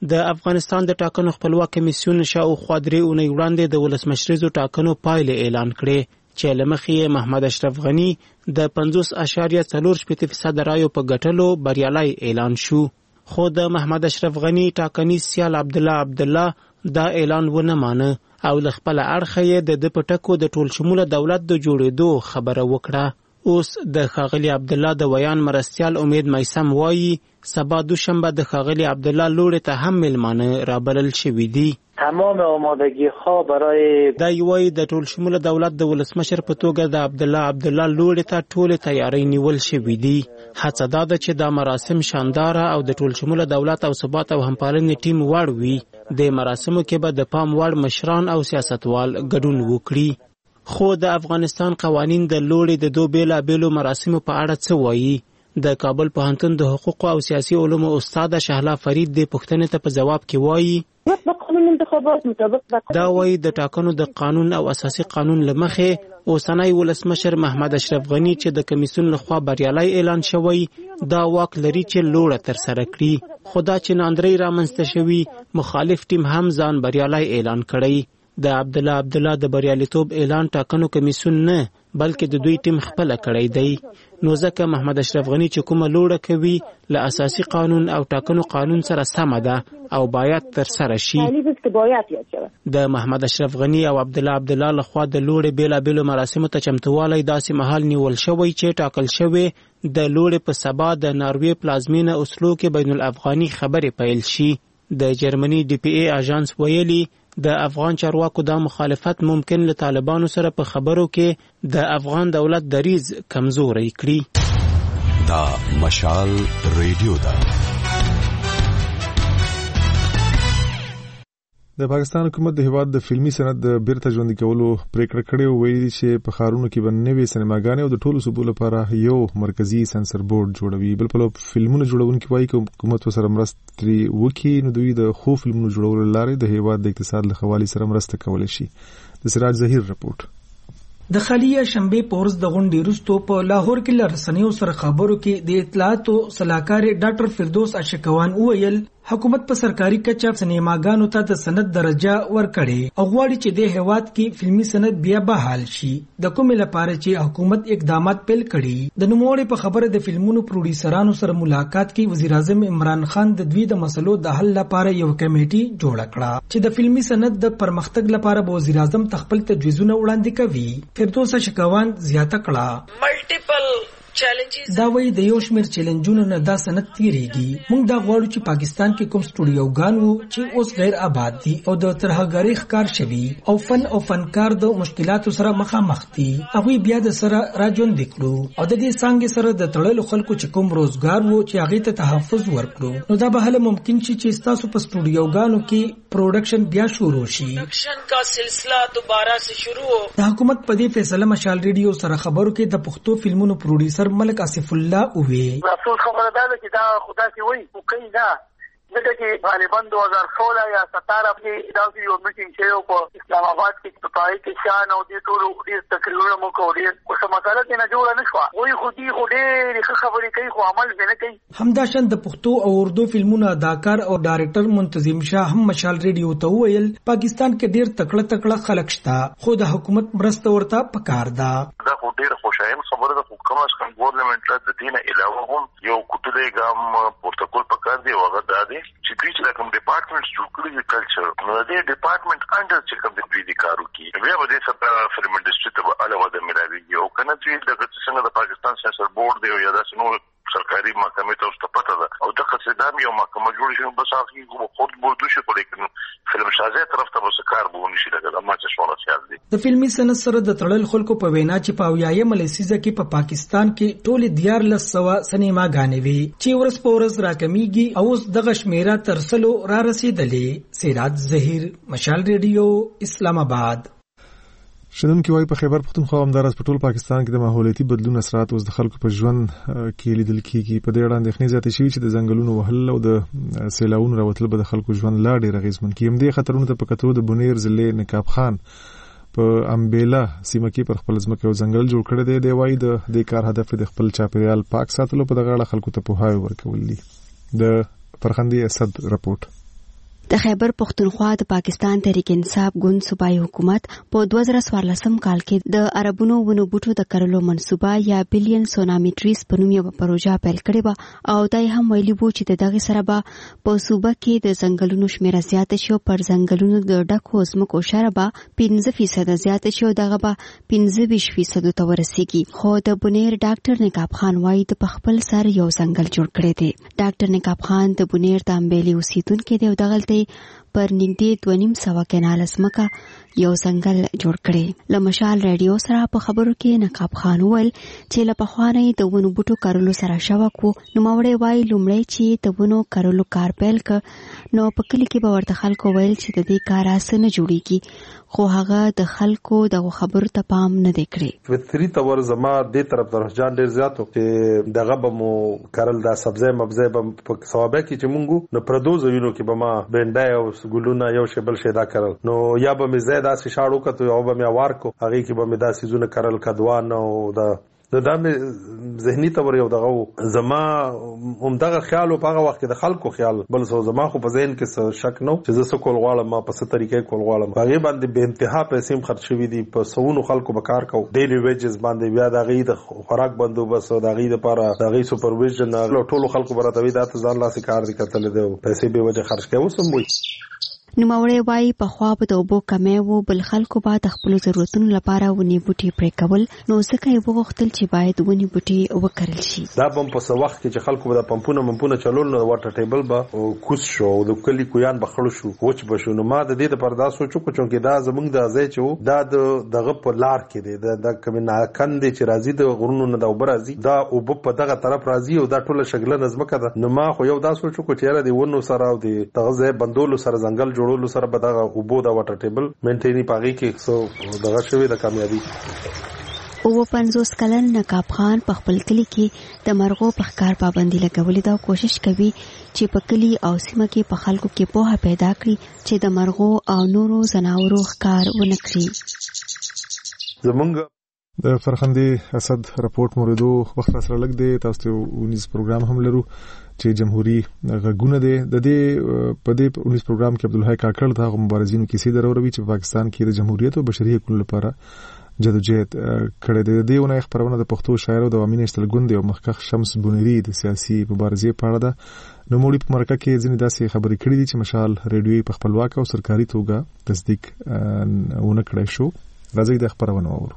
د افغانستان د ټاکنو خپلواک کمیسیون شاوخوا درې اونۍ وړاندې د ولسمشریزو ټاکنو پایلې اعلان کړې چې له مخې محمد اشرف غنی د پنځوس اعشاریه څلور شپېته فیصد رایو په ګټلو بریالی اعلان شو. خو د محمد اشرف غنی ټاکنیز سیال عبدالله عبدالله دا اعلان ونه مانه او له خپله اړخه یې د ده په ټکو د ټول شموله دولت د جوړېدو خبره وکړه. اوس د ښاغلي عبدالله د ویان مرستیال امید میسم وایي سبا دوشنبه د ښاغلي عبدالله لوړې ته هم میلمانه رابلل شوي دي. تمام آمادگی ها برای دا یوای د ټول شموله دولت د ولسمشر په توګه د عبدالله عبدالله لوړې ته ټول تیاری نیول شوي دي. هڅه دا ده چې دا مراسم شانداره او د ټول شموله دولت او ثبات او همپالنې ټیم وړ وي. د مراسمو کې به د پام وړ مشران او سیاستوال ګډون وکړي. خو د افغانستان قوانین د لوړې د دو بیلابیلو مراسمو په اړه څه وایي؟ د کابل پوهنتون د حقوقو او سیاسي علومو استاد شهلا فرید د پوښتنې ته په جواب کې وایي دا وایي د ټاکنو د قانون او اساسي قانون له مخې اوسنی ولسمشر محمد اشرف غنی چې د کمیسیون لخوا بریالی اعلان شوی دا واک لري چې لوړه ترسره کړي. خو دا چې ناندرۍ رامنځته شوي مخالف ټیم هم ځان بریالی اعلان کړی. د عبدالله عبدالله د بریالیتوب اعلان ټاکنو کمیسیون نه بلکې د دوی ټیم خپله کړی دی. نو ځکه محمد اشرف غنی چې کومه لوړه کوي له اساسي قانون او ټاکنو قانون سره سمه ده او باید ترسره شي. د محمد اشرف غنی او عبدالله عبدالله لخوا د لوړې بیلابیلو مراسمو ته چمتوالی داسې مهال نیول شوی چې ټاکل شوی د لوړې په سبا د ناروې پلازمینه اوسلو کې بین الافغاني خبرې پیل شي. د جرمني ډي پی ای اژانس ویلي د افغان چارواکو دا مخالفت ممکن له طالبانو سره په خبرو کې د افغان دولت دریځ کمزوری کړي. دا مشال ریډیو ده. د پاکستان حکومت د هیواد د فلمي صنعت د بیرته ژوندي کولو پریکړه کړې او ویلي چې په ښارونو کې به نوې سینماګانې او د ټولو صوبو لپاره یو مرکزي سنسر بورډ جوړوي. بل پلو فلمونو جوړونکي وایي چې حکومت ورسره مرسته وکړي نو دوی د ښو فلمونو جوړولو له لارې د هیواد د اقتصاد له ښه والي سره مرسته کولی شي. د سراج ظهیر رپورټ. د خلیه شنبه پورز د غونډې وروسته په لاهور کې له رسنیو سره خبرو کې د اطلاعاتو صلاحکار ډاکټر فردوس اشکوان وویل حکومت په سرکاري کچه سینماګانو ته د سند درجه ورکړي او غواړي چې د هیواد کې فلمي سند بیا بحال شي. د کومې لپاره چې حکومت اقدامات پیل کړي. د نوموړي په خبره د فلمونو پروډیوسرانو سره ملاقات کې وزیر اعظم عمران خان د دوی د مسلو د حل لپاره یو کمیټي جوړ کړه چې د فلمي سند د پرمختګ لپاره به وزیر اعظم تخپل تجویزونه وړاندې کوي. فردوس شکوان زیاته کړه ملټیپل دا وایي د یو شمېر چیلنجونو نه دا سند تیریږي. موږ دا غواړو چې پاکستان کې کوم سټوډیوګان وو چې اوس غیر آباد دي او د ترهګرۍ ښکار شوي او فن او فنکار د مشکلاتو سره مخامخ دي هغوی بیا د سره راژوندي کړو او د دې څانګې سره د تړلو خلکو چې کوم روزګار وو چې هغې ته تحفظ ورکړو نو دا به هله ممکن شي چې ستاسو په سټوډیوګانو کې پروډکشن بیا شروع شي. کا سلسله دوباره سے شروع ہو. د حکومت په دې فیصله مشال ریډیو سره خبرو کې د پښتو فلمونو پروډیوسر ملک آصف الله وی افسوس خبره ده چې دا خدا سي وای او کوي دا دغه کې غالبا دو هزار سولہ یا سترہ کې دا یو میټینګ شوی په اسلام آباد کې په پای کې شان او د ټولو ډیر تقریرونه مو کوي او څه مسله کې نه جوړه نشو وای خو دې خو دې خبرې کوي خو عمل نه کوي. همداشان د پښتو او اردو فلمونو اداکار او ډایرکټر منتظم شاه هم مشال ریډیو ته ویل پاکستان کې ډیر تکړه تکړه خلک شته خو د حکومت مرسته ورته پکار ده. دا خو ډیر خوشایم خبره ده خو کوم څنګه ګورنمنت له د دین علاوه هم یو کوټلې ګام پروتوکول پکار دی او هغه د دې چې دوی چې کوم ډپارټمنټس جوړ کړي دي کلچر نو دې ډپارټمنټ انډر چې کوم دوی دي کارو کوي بیا به دې سره فلم انډستری ته علاوه د ملاوي او کنه چې د څنګه د پاکستان سنسر بورډ دی او یا د نور سرکاري محکمې ته اوس پته ده او د قصدام یو محکمه جوړ شي بس هغه خود بورډ شي په لیکن فلم سازي طرف ته وسه کار بونه شي دغه ما څه شوړه خیال دي. د فلمي سند سره د تړل خلکو په وینا چې په اویایم لسیزه کې په پاکستان کې ټول دیار لسوا سینماګانې وي چې ورس په ورس راکمیږي او اوس دغه شمیره تر سلو را رسیدلې. سراج ظهیر مشال ریډیو اسلام آباد. شنونکي وایي په خیبر پختونخوا همداراز په ټول پاکستان کې د ماحولیاتي بدلون اثرات اوس د خلکو په ژوند کې لیدل کېږي. په دې اړه اندېښنې زیاتې شوي چې د ځنګلونو وهل او د سیلاونو راوتل به د خلکو ژوند لا ډېر اغېزمن کړي. همدې خطرونو ته په کتو د بونیر ضلع نقاب خان په امبیلا سیمه کې پر خپل ځمکه یو ځنګل جوړ کړی دی. دی وایي د دې کار هدف د خپل چاپېریال پاک ساتلو په دغه اړه خلکو ته پوهاوی ورکول دي. د فرخندي اسد رپورټ. د خیبر پښتونخوا د پاکستان تحریک انصاف ګوند صوبایي حکومت په دوه زره څوارلسم کال کې د عربونو ونو بوټو د کرلو منصوبه یا بلین سونامیټریس په نوم یو پروژه پیل کړې وه او دا هم ویلي وو چې د دغه سره به په صوبه کې د ځنګلونو شمیره زیاته شي او پر ځنګلونو د ډکو ځمکو شره به پنځه فیصده زیاته شي او دغه به پنځه ویشت فیصدو ته ورسیږي. خو د بونیر ډاکټر نقاب خان وایي د په خپل سر یو ځنګل جوړ کړی دی. ډاکټر نقاب خان د بونیر د امبیلي اوسیدونکی دی او دغلته پر نږدې دوه نیم سوه کناله ځمکه یو ځنګل جوړ کړی. له مشال ریډیو سره په خبرو کې نقاب خان وویل چې له پخوانۍ د ونو بوټو کرلو سره شوق و. نوموړی وایي لومړی چې د ونو کرلو کار پیل کړ نو په کلي کې به ورته خلکو ویل چې د دې کار څه نه جوړیږي خو هغه د خلکو دغه خبرو ته پام نه دی کړی. فطري تور زما دې طرف ته رجحان ډېر زیات و چې دغه به مو کرل دا سبزی مبزی به په ثوابه کې چې مونږ نو پردو ځایونو کې به ما بینډای او ګلونه یو شی بل شی دا کرل نو یا به مې زه داسې شاړو کتو یا به مې وار کو هغې کې به مې داسې ځونه کرل کدوان او دا نو دا مې ذهني تور یو دغه زما همدغه خیال په هغه وخت کې د خلکو خیال بل څه زما خو په ذهن کې شک نه چې زه څه کول غواړم ما په څه طریقې کول غواړم هغې باندې بې انتها پیسې هم خرڅ شوي دي په سوونو خلکو به کار کوو ډیلی ویجز باندې بیا د هغې د خوراک بندوبست د هغې دپاره د هغې سوپرویژن ټولو خلکو به راته وي دا ته ځان لاسې کار دی کتلی دی پیسې بې وجه خرڅ کوي اوس هم وایي. نوموړی وایي پخوا به د اوبو کمی و بل خلکو به د خپلو ضرورتونو لپاره ونې بوټي پرې کول نو ځکه یې وغوښتل چې باید ونې بوټي وکرل شي. دا به هم په څه وخت کې چې خلکو به د پمپونه ممپونه چلول نو د واټر ټیبل به کوز شو او د کلي کویان به خړو شو وچ به شو. نو ما د دې دپاره دا سوچ وکړو چونکې دا زموږ د ځای چې و دا د دغه په لار کې دی دا کومې ناکن دی چې راځي د غرونو نه د اوبه راځي دا اوبه په دغه طرف راځي او دا ټوله شګلنه ځمکه ده. نو ما خو یو دا سوچ وکړو چې یاره د ونو سره او د دغه ځای بندولو سره ځنګل جوړولو سره به دغه اوبو دا واټر ټیبل مینټینی پاږي کې څو دغه شوی د کامیابی. او پنځوس کلن نقاب خان په خپل کلی کې د مرغو په ښکار پابندي لګولې ده او کوشش کوي چې په کلی او سیمه کې په خلکو کې پوهه پیدا کړي چې د مرغو او نورو ځناورو ښکار ونه کړي. زمونږ د فرخندې اسد راپورټ موریدو وخت سره لګ دی تاسو ته ونیس پروګرام هم لرو چې جمهوریت غږونه دي د دې په دې ونیس پروګرام کې عبدالحی کاکړ د مبارزینو کیسې دروروي چې په پاکستان کې د جمهوریت او بشري حقوقو لپاره جدوجہد کړې ده. د دې ونې خبرونه د پښتو شاعر او د امین اشتل ګوند او مخکخ شمس بونری د سیاسي مبارزې په اړه ده. نو موږ په مرکه کې ځینې داسې خبرې کړې دي چې مشال ریډیوي په خپلواک او سرکاري توګه تصدیق ونه کړی شو. راځي د خبرونه وورو.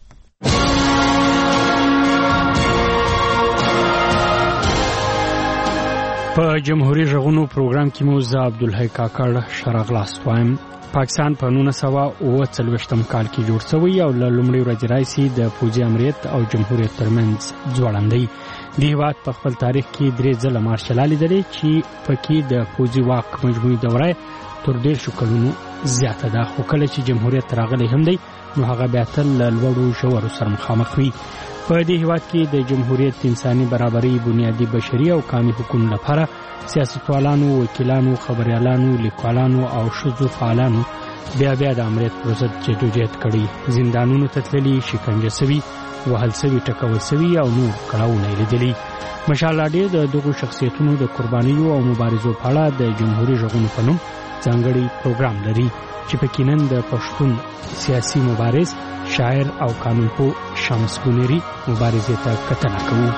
په جمهوریت غږونو پروګرام کې مو زه عبدالحی کاکړ شرغلاس وایم. پاکستان په نولس سوه اوه څلوېښتم کال کې جوړ شوی او له لومړۍ ورځې راهیسې د پوځي امریت او جمهوریت ترمنځ ځوړندۍ. د هېواد په خپل تاریخ کې درې ځله مارشل لیدلې چې پکې د پوځي واک مجموعي دوره تر دېرشو کلونو زیاته ده. خو کله چې جمهوریت راغلی هم دی نو هغه بیا تل له لوړو ژورو سره مخامخ وي. په دې هېواد کې د جمهوریت انساني برابرۍ بنیادي بشري او قومي حقوقو لپاره سیاستوالانو وکیلانو خبریالانو لیکوالانو او ښځو فعالانو بیا بیا د امریت پر ضد جدوجہد کړی. زندانونو ته تللي شکنجه سوي وهل سوي ټکول سوي او نور کړاوونه یې لیدلي. مشال راډیو د دغو شخصیتونو د قربانیو او مبارزو په اړه د جمهوري غږونو په نوم ځانګړی پروګرام لري چې پکې نن د پښتون سیاسي مبارز شاعر او قانونپوه شمس بونری مبارزې ته کتنه کوو.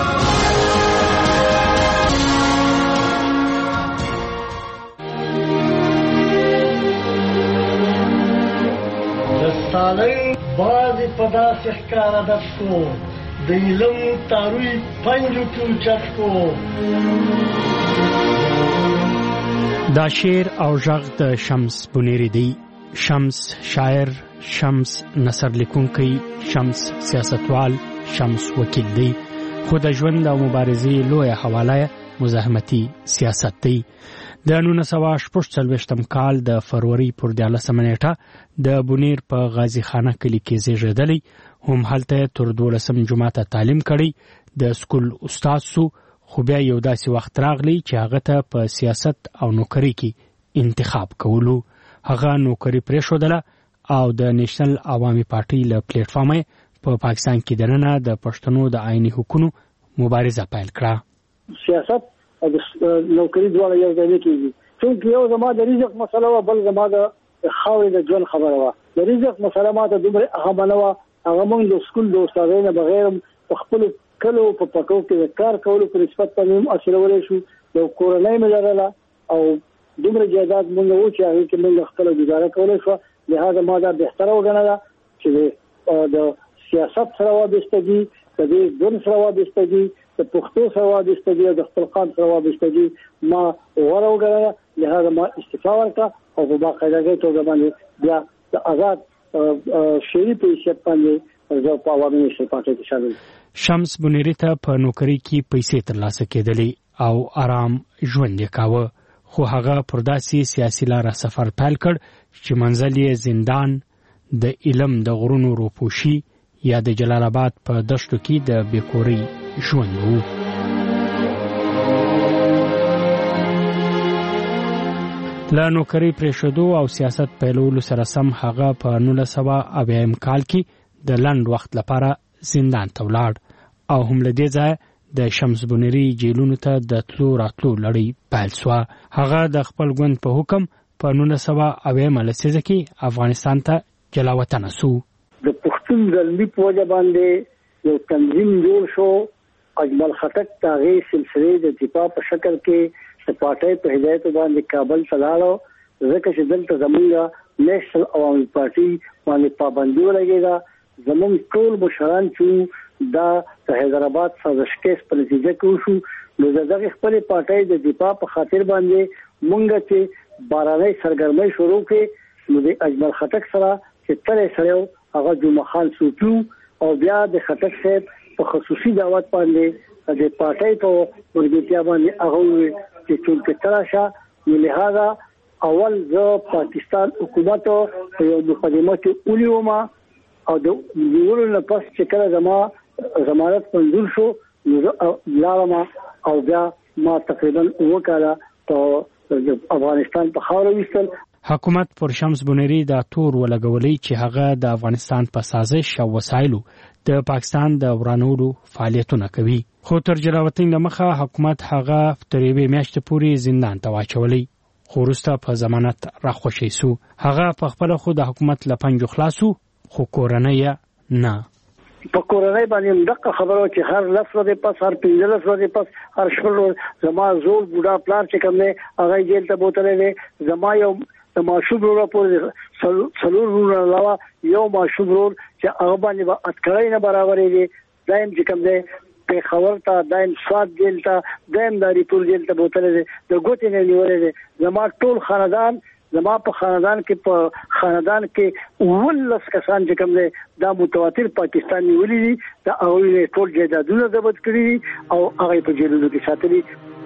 د ستالۍ بعضې په داسې ښکاره دف کو د علم تاروی پنجو کې اوچت کو. دا شعر او غږ د شمس بونری دی. شمس شاعر، شمس نثر لیکونکی، شمس سیاستوال، شمس وکیل دی. خو د ژوند او مبارزې لویه حواله مزاحمتي سیاست دی. د نولس سوه شپږ څلوېښتم کال د فروری پر دیارلسمه نیټه د بونیر په غازي خانه کلي کې زیږېدلی. هم هلته تر دولسم جماعته تعلیم کړی. د سکول استاد سو خو بیا یو داسې وخت راغلی چې هغه ته په سیاست او نوکري کې انتخاب کولو. هغه نوکري پرېښودله او د نیشنل عوامي پارټۍ له پلیټ فارمه په پاکستان کې دننه د پښتنو د آئیني حقوقو مبارزه پیل کړه. سیاست او نوکري دواړه یو ځای نه کېږي. څنګه یو زما د رزق مسله و بل زما د خاورې د ژوند خبره و. د رزق مسله ما ته دومره اهمه نه و. هغه موږ د سکول د استادانو بغیر خپل کلو په پټو کې کار کولو په نسبت باندې اصلولې شو. د کورنۍ ملګرله او دومره جهاد مونږ و چې هغه کې موږ خپل گزاره کولای شو. لهدا ما دا بهتره وګڼله چې د سیاست سره وابستګي، د دې ګون سره وابستګي، د پښتو سره وابستګي او د خپل قام سره وابستګي ما غوړه وګڼله. لهدا ما استعفا ورکړه او په باقاعده توګه باندې بیا د آزاد شهري په حیثیت باندې زه په عوامي نشي پاتې کې شامل. شمس بنيري ته په نوکری کې پیسې ترلاسه کېدلې او آرام ژوند یې کاوه، خو هغه پر داسې سیاسي لاره سفر پیل کړ چې منزل یې زندان، د علم د غرونو روپوشي یا د جلال آباد په دشتو کې د بیکوري ژوند وو. له نوکرۍ پرېښودو او سیاست پیلولو سره سم هغه په نولس سوه اویایم کال کې د لنډ وخت لپاره زندان ته ولاړ او هم له دې ځایه د شمس بنيري جیلونو ته د تلو راتلو لړۍ پیل سوه. هغه د خپل ګوند په حکم په نولس سوه اویمه لسیزه کې افغانستان ته جلا وطنه سو. د پښتون زلمي په وجه باندې یو تنظیم جوړ شو. اجمل خټک د هغې سلسلې د دفاع په شکل کې د پارټۍ په هدایت باندې کابل ته لاړو، ځکه چې دلته زموږ نیشنل عوامي پارټي باندې پابندي ولګېده. زموږ ټول مشران چې دا د حیدرآباد سازشکیس په نتیجه کې وشو، نو د دغې خپلې پارټۍ د دفاع په خاطر باندې مونږ چې بارانۍ سرګرمۍ شروع کړې، نو د اجمل خټک سره چې تللی سړی هغه جمعه خان صوفي او بیا د خټک صاحب په خصوصي دعوت باندې د پارټۍ په ورګتیا باندې هغه وویل چې چونکې ته راشه، نو لهذا اول زه پاکستان حکومت په یو مقدمه کې ونیوم او د نیولو نه پس چې کله زما ضمانت منظور شو نو زه لاړم او بیا ما تقریبا اووه کاله په افغانستان په خاوره ویستل. حکومت پر شمس بنيري دا تور ولګولي چې هغه د افغانستان په سازش او وسایلو د پاکستان د ورانولو فعالیتونه کوي، خو تر جلاوطن لمخه حکومت هغه تر یوې میاشتې پورې زندان ته واچولی، خو وروسته په ضمانت راخوشی سو. هغه په خپل خو د حکومت له پنجو خلاصو، خو کورنۍ نه. په کورنۍ باندې دغه خبره چې هر لس ورځې پس، هر پنځه لس ورځې پس، هر شپږ ورځې زما زوړ بوډا پلار چې کوم دی هغه جیل ته بوتلی دی. زما یو د ماشوم ورور پورې څلور ورونه علاوه یو ماشوم ورور چې هغه باندې به اټکړۍ نه برابرې دی، دایم چې کوم دی پېښور ته، دایم سوات جیل ته، دایم داریپور جیل ته بوتلی دی، د ګوتې نه نیولی دی. زما ټول خاندان، زما په خاندان کې په خاندان کې ولس کسان چې کوم دی دا متواتر پاکستان نیولي دي، دا هغوی ټول جایدادونه ضبط کړي دي او هغه په جیلونو کې ساتلي.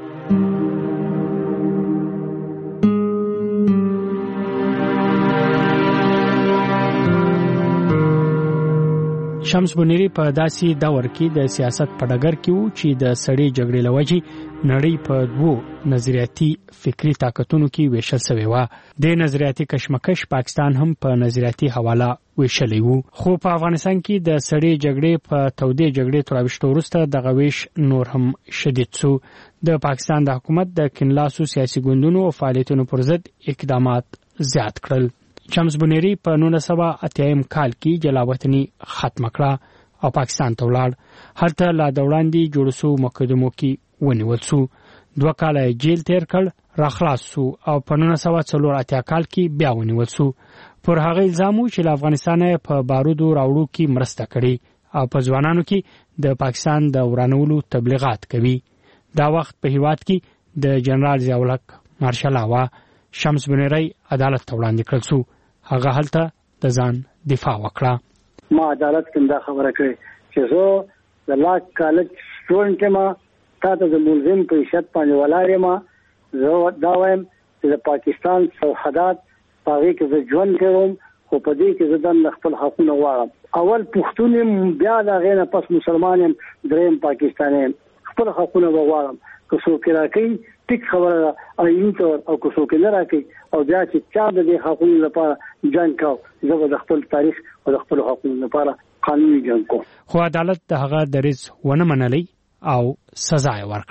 شمس بنيري په داسې دور کې د سیاست په ډګر کې وو چې د سړې جګړې له وجې نړۍ په دوو نظریاتي فکری طاقتونو کې ویشل شوې وه. د نظریاتي کشمکش پاکستان هم په نظریاتي حواله ویشلی وو، خو په افغانستان کې د سړې جګړې په تودې جګړې تر راویشتو وروسته دغه ویش نور هم شدید سو. د پاکستان د حکومت د کینلاسو سیاسي ګوندونو او فعالیتونو پر ضد اقدامات زیات کړل. شمس بنيري په نولس سوه اتیایم کال کې جلاوطني ختمه کړه او پاکستان ته ولاړ. هلته لا د وړاندې جوړ سو مقدمو کې ونیول سو. دوه کاله جیل تیر کړ، راخلاص سو او په نولس سوه څلور اتیا کال کې بیا ونیول سو. پر هغه الزام چې له افغانستانه په بارودو راوړو کې مرسته کړې او په ځوانانو کې د پاکستان د ورانولو تبلیغات کوي. دا وخت په هیواد کې د جنرال ضیاءالحق مارشال هوا شمس بنيري عدالت ته وړاندې کړل سو. هغه هلته د ځان دفاع وکړه. ما عدالت کې دا خبره کړې چې زه د لا کالج سټوډنټ یم، تا ته د ملزم په حیثیت باندې ولاړ یم. زه دا وایم چې د پاکستان سرحدات په هغې کې زه ژوند کوم، خو په دې کې زه د خپل حقونه غواړم. اول پښتون یم، بیا د هغې نه پس مسلمان یم، دریم پاکستانی یم. خپل حقونه به غواړم. که څوک راکوي ټیک خبره ده آئیني طور، او که څوک نه راکوي او بیا چې چا د دې حقونو لپاره جنګ کوو، زه به د خپل تاریخ او د خپلو حقونو لپاره قانوني جنګ کوم. خو عدالت د هغه دریځ ونه منلی او سزا یې ورکړه.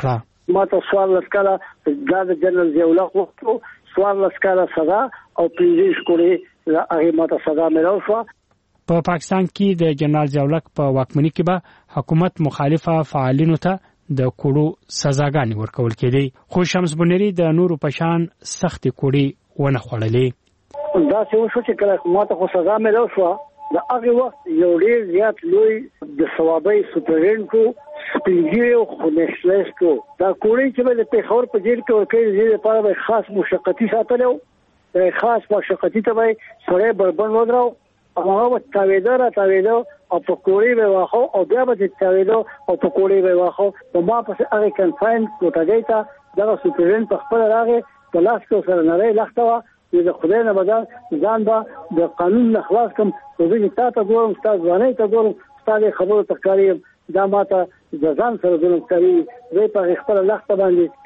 ما ته سوال لسکاله د جنرال ضیاءالله وختو سوال لسکاله سزا او پنځه شکورې هغه ما ته سزا ملو شو. په پا پاکستان کې د جنرال ضیاءالله په واکمنۍ کې به حکومت مخالفه فعالینو ته د کوړو سزاګانې ورکول کېدې، خو شمس بنيري د نورو پشان سخت کوړې ونه خوړلې. دا څه وشو چې کله ما ته خو سزا ملو شو د هغه وخت یو ډیر زیات لوی د ثوابي سپرینټو سپینګیو خو نشلستو دا کوړی چې د پیښور په جیل کې ورکړي دي لپاره به خاص مشقتي ساتلو، خاص مشقتي ته به سره بربند ودرو او هغه تاویدار تاویدو او په کوړی به واخو او بیا به تاویدو او په کوړی به واخو نو ما په هغه کنفاین کوټه تا دا سپرینټ په خپل راغې په لاس کې سره نه لختوا د خدای نه بدل ځان با د قانون نه خلاص کوم خو دې تا ته ګورم استاد ځانې ته ګورم استاد خبرو تکراری دا ماته د ځان سره ظلم کوي زه په خپل لخت باندې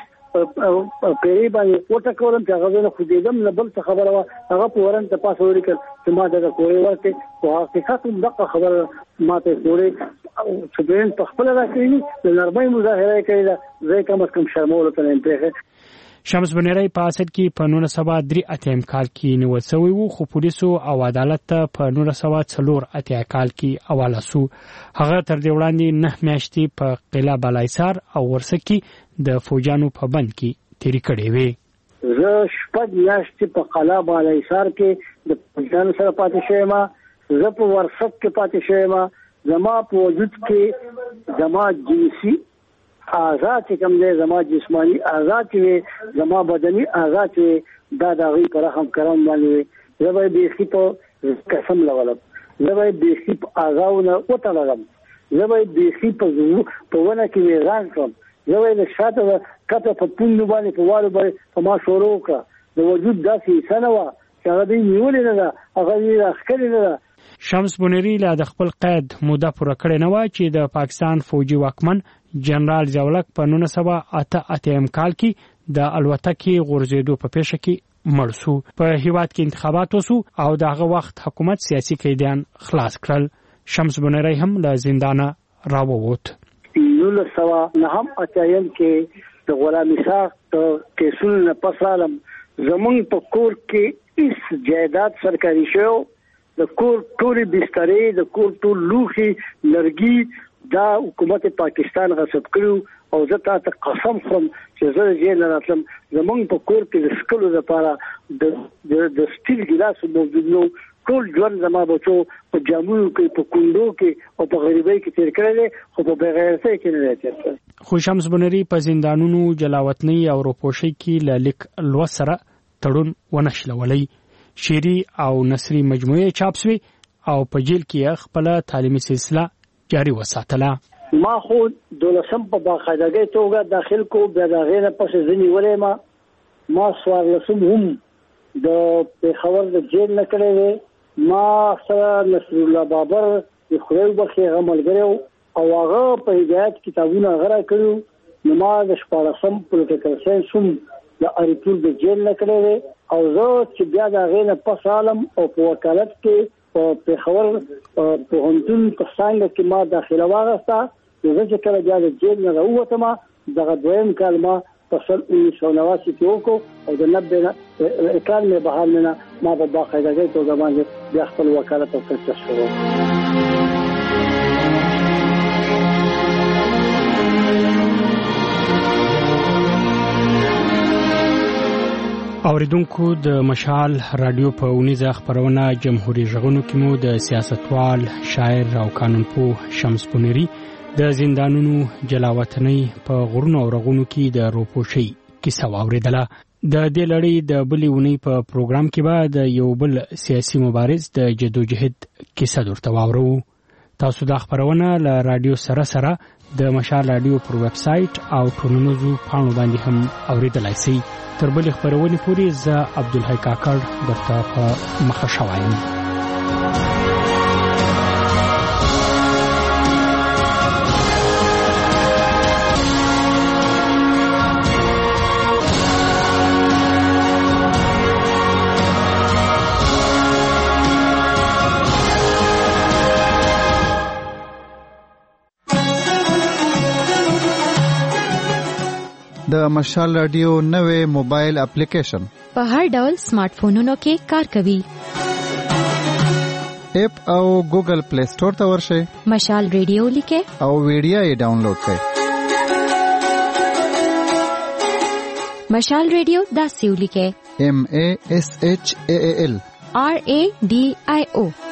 پنځه پیری باندې وټه کولم چې هغه نه خو دې دم نه بل څه خبره هغه په ورن ته پاسه ولیکل چې ما دا کوی ورته او حقیقت دغه خبره ماته کوی چې بین په خپل راکړي د نرمۍ مظاهره کوي زه کوم کوم شرمول ته نه پېښه. شمس بنيري په اصل کې په نولس سوه درې اتیا کال کې نیول شوی وو، خو پولیسو او عدالت ته په نولس سوه څلور اتیا کال کې حواله شو. هغه تر دې وړاندې نه میاشتې په قلعه بالایسار او ورسک کې د فوجانو په بند کې تیری کړې وې. زه شپږ میاشتې په قلعه بالایسار کې د فوجانو سره پاتې شوم، زه په ورسک کې پاتې شوم، زما په وجود کې زما جنسي آزاد کوم دې زما جسمانی آزاد وي زما بدني آزاد وي دا د غي پر رحم کرم باندې زه به بيخي په قسم لولم، زه به بيخي په آزاونه وته لګم، زه به بيخي په په ونه کې ویران کوم، زه به د شاته کته په پوند باندې په والو باندې په ما شروع کړ د وجود داسې سنوا چې هغه دې نیولې نه ده هغه دې راخکلې نه ده. شمس بنيري له د خپل قید موده پوره کړې نه و چې د پاکستان فوجي واکمن جنرال ضیاءالله په نولس سوه اته اتیا کال کې د الوتکې غورځېدو په پیښه کې مړ شو. په هیواد کې انتخابات وشو او دغه وخت حکومت سیاسي قیدیان خلاص کړل. شمس بنيري هم له زندانه راووت. نولس سوه نهم اتیا کې د غلامي ساخت کیسونو نه پس عالم زمونږ په کور کې هیڅ جایداد سرکاري شو، د کور ټولې بسترې د کور ټول لوښي لرګي دا حکومت پاکستان غصب کړو او زه ته قسم خورم چې زه یې نه راتلم زمونږ په کور کې د سکلو لپاره د د سټیل ګلاس موجود نو ټول ژوند زما بچو په جامو کې په کوندو کې او په غریبۍ کې تیر کړل خو په بغیرته کې نه راځي. خو شمس بنيري په زندانونو جلاوطنۍ او روپوشي کې له لیک لوسره تړون ونشلولای. شعري او نثري مجموعه چاپ شوې او په جیل کې خپل تعلیمي سلسله جاری وساتله. ما خو دولسم په باقاعدګۍ توګه داخل کو بیا د غیر پسې ځنی ولې ما ما سوار لسم هم د پیښور د جیل نه کړې ما سره نصر الله بابر د خپل بخي غملګرو او هغه په هدایت کتابونه غره کړو نو ما د شپارسم پولیټیکل ساينس هم د اړیپور د جیل نه کړې او زه چې بیا د غیر پس عالم او په وکالت کې په پیښور په هندون په څنګه کې ما داخله واغسته زه چې کله بیا د جیل نه راووتم دغه دویم کال ما په سل اوولس سوه نواسی کې وکړو او د نبې کال مې بهر نه ما په باقاعدګۍ توګه باندې بیا خپل وکالت او تاسیس شروع. اوریدونکو د مشال رادیو په اونیزه خبرونه جمهوریت ژغونو کې مو د سیاستوال شاعر او قانونپوه شمس بنيري د زندانونو جلاوطنۍ په غرونو او رغونو کې د روپوشي کیسه واوریدله. د دې لړۍ د بلې اونۍ په پروګرام کې به د یو بل سیاسي مبارز د جدوجهد کیسه درته واورو. تاسو دا خبرونه له رادیو سره سره د مشال رادیو پر ویب سټ او ټولنیزو پاڼو باندې هم اوریدلای شئ. تر بلې خبرونې پورې زه عبدالحی کاکړ درته په مخه شوایم. د مشال رادیو نوې موبایل اپلیکیشن په هر ډول سمارټ فونونو کې کار کوي. اپ او ګوګل پلی سٹور ته ورشئ، مشال ریډیو لیکه او ویډیو یې ډاونلوډ کړئ. مشال ریډیو دا سیو لیکه M A S H A A L R A D I O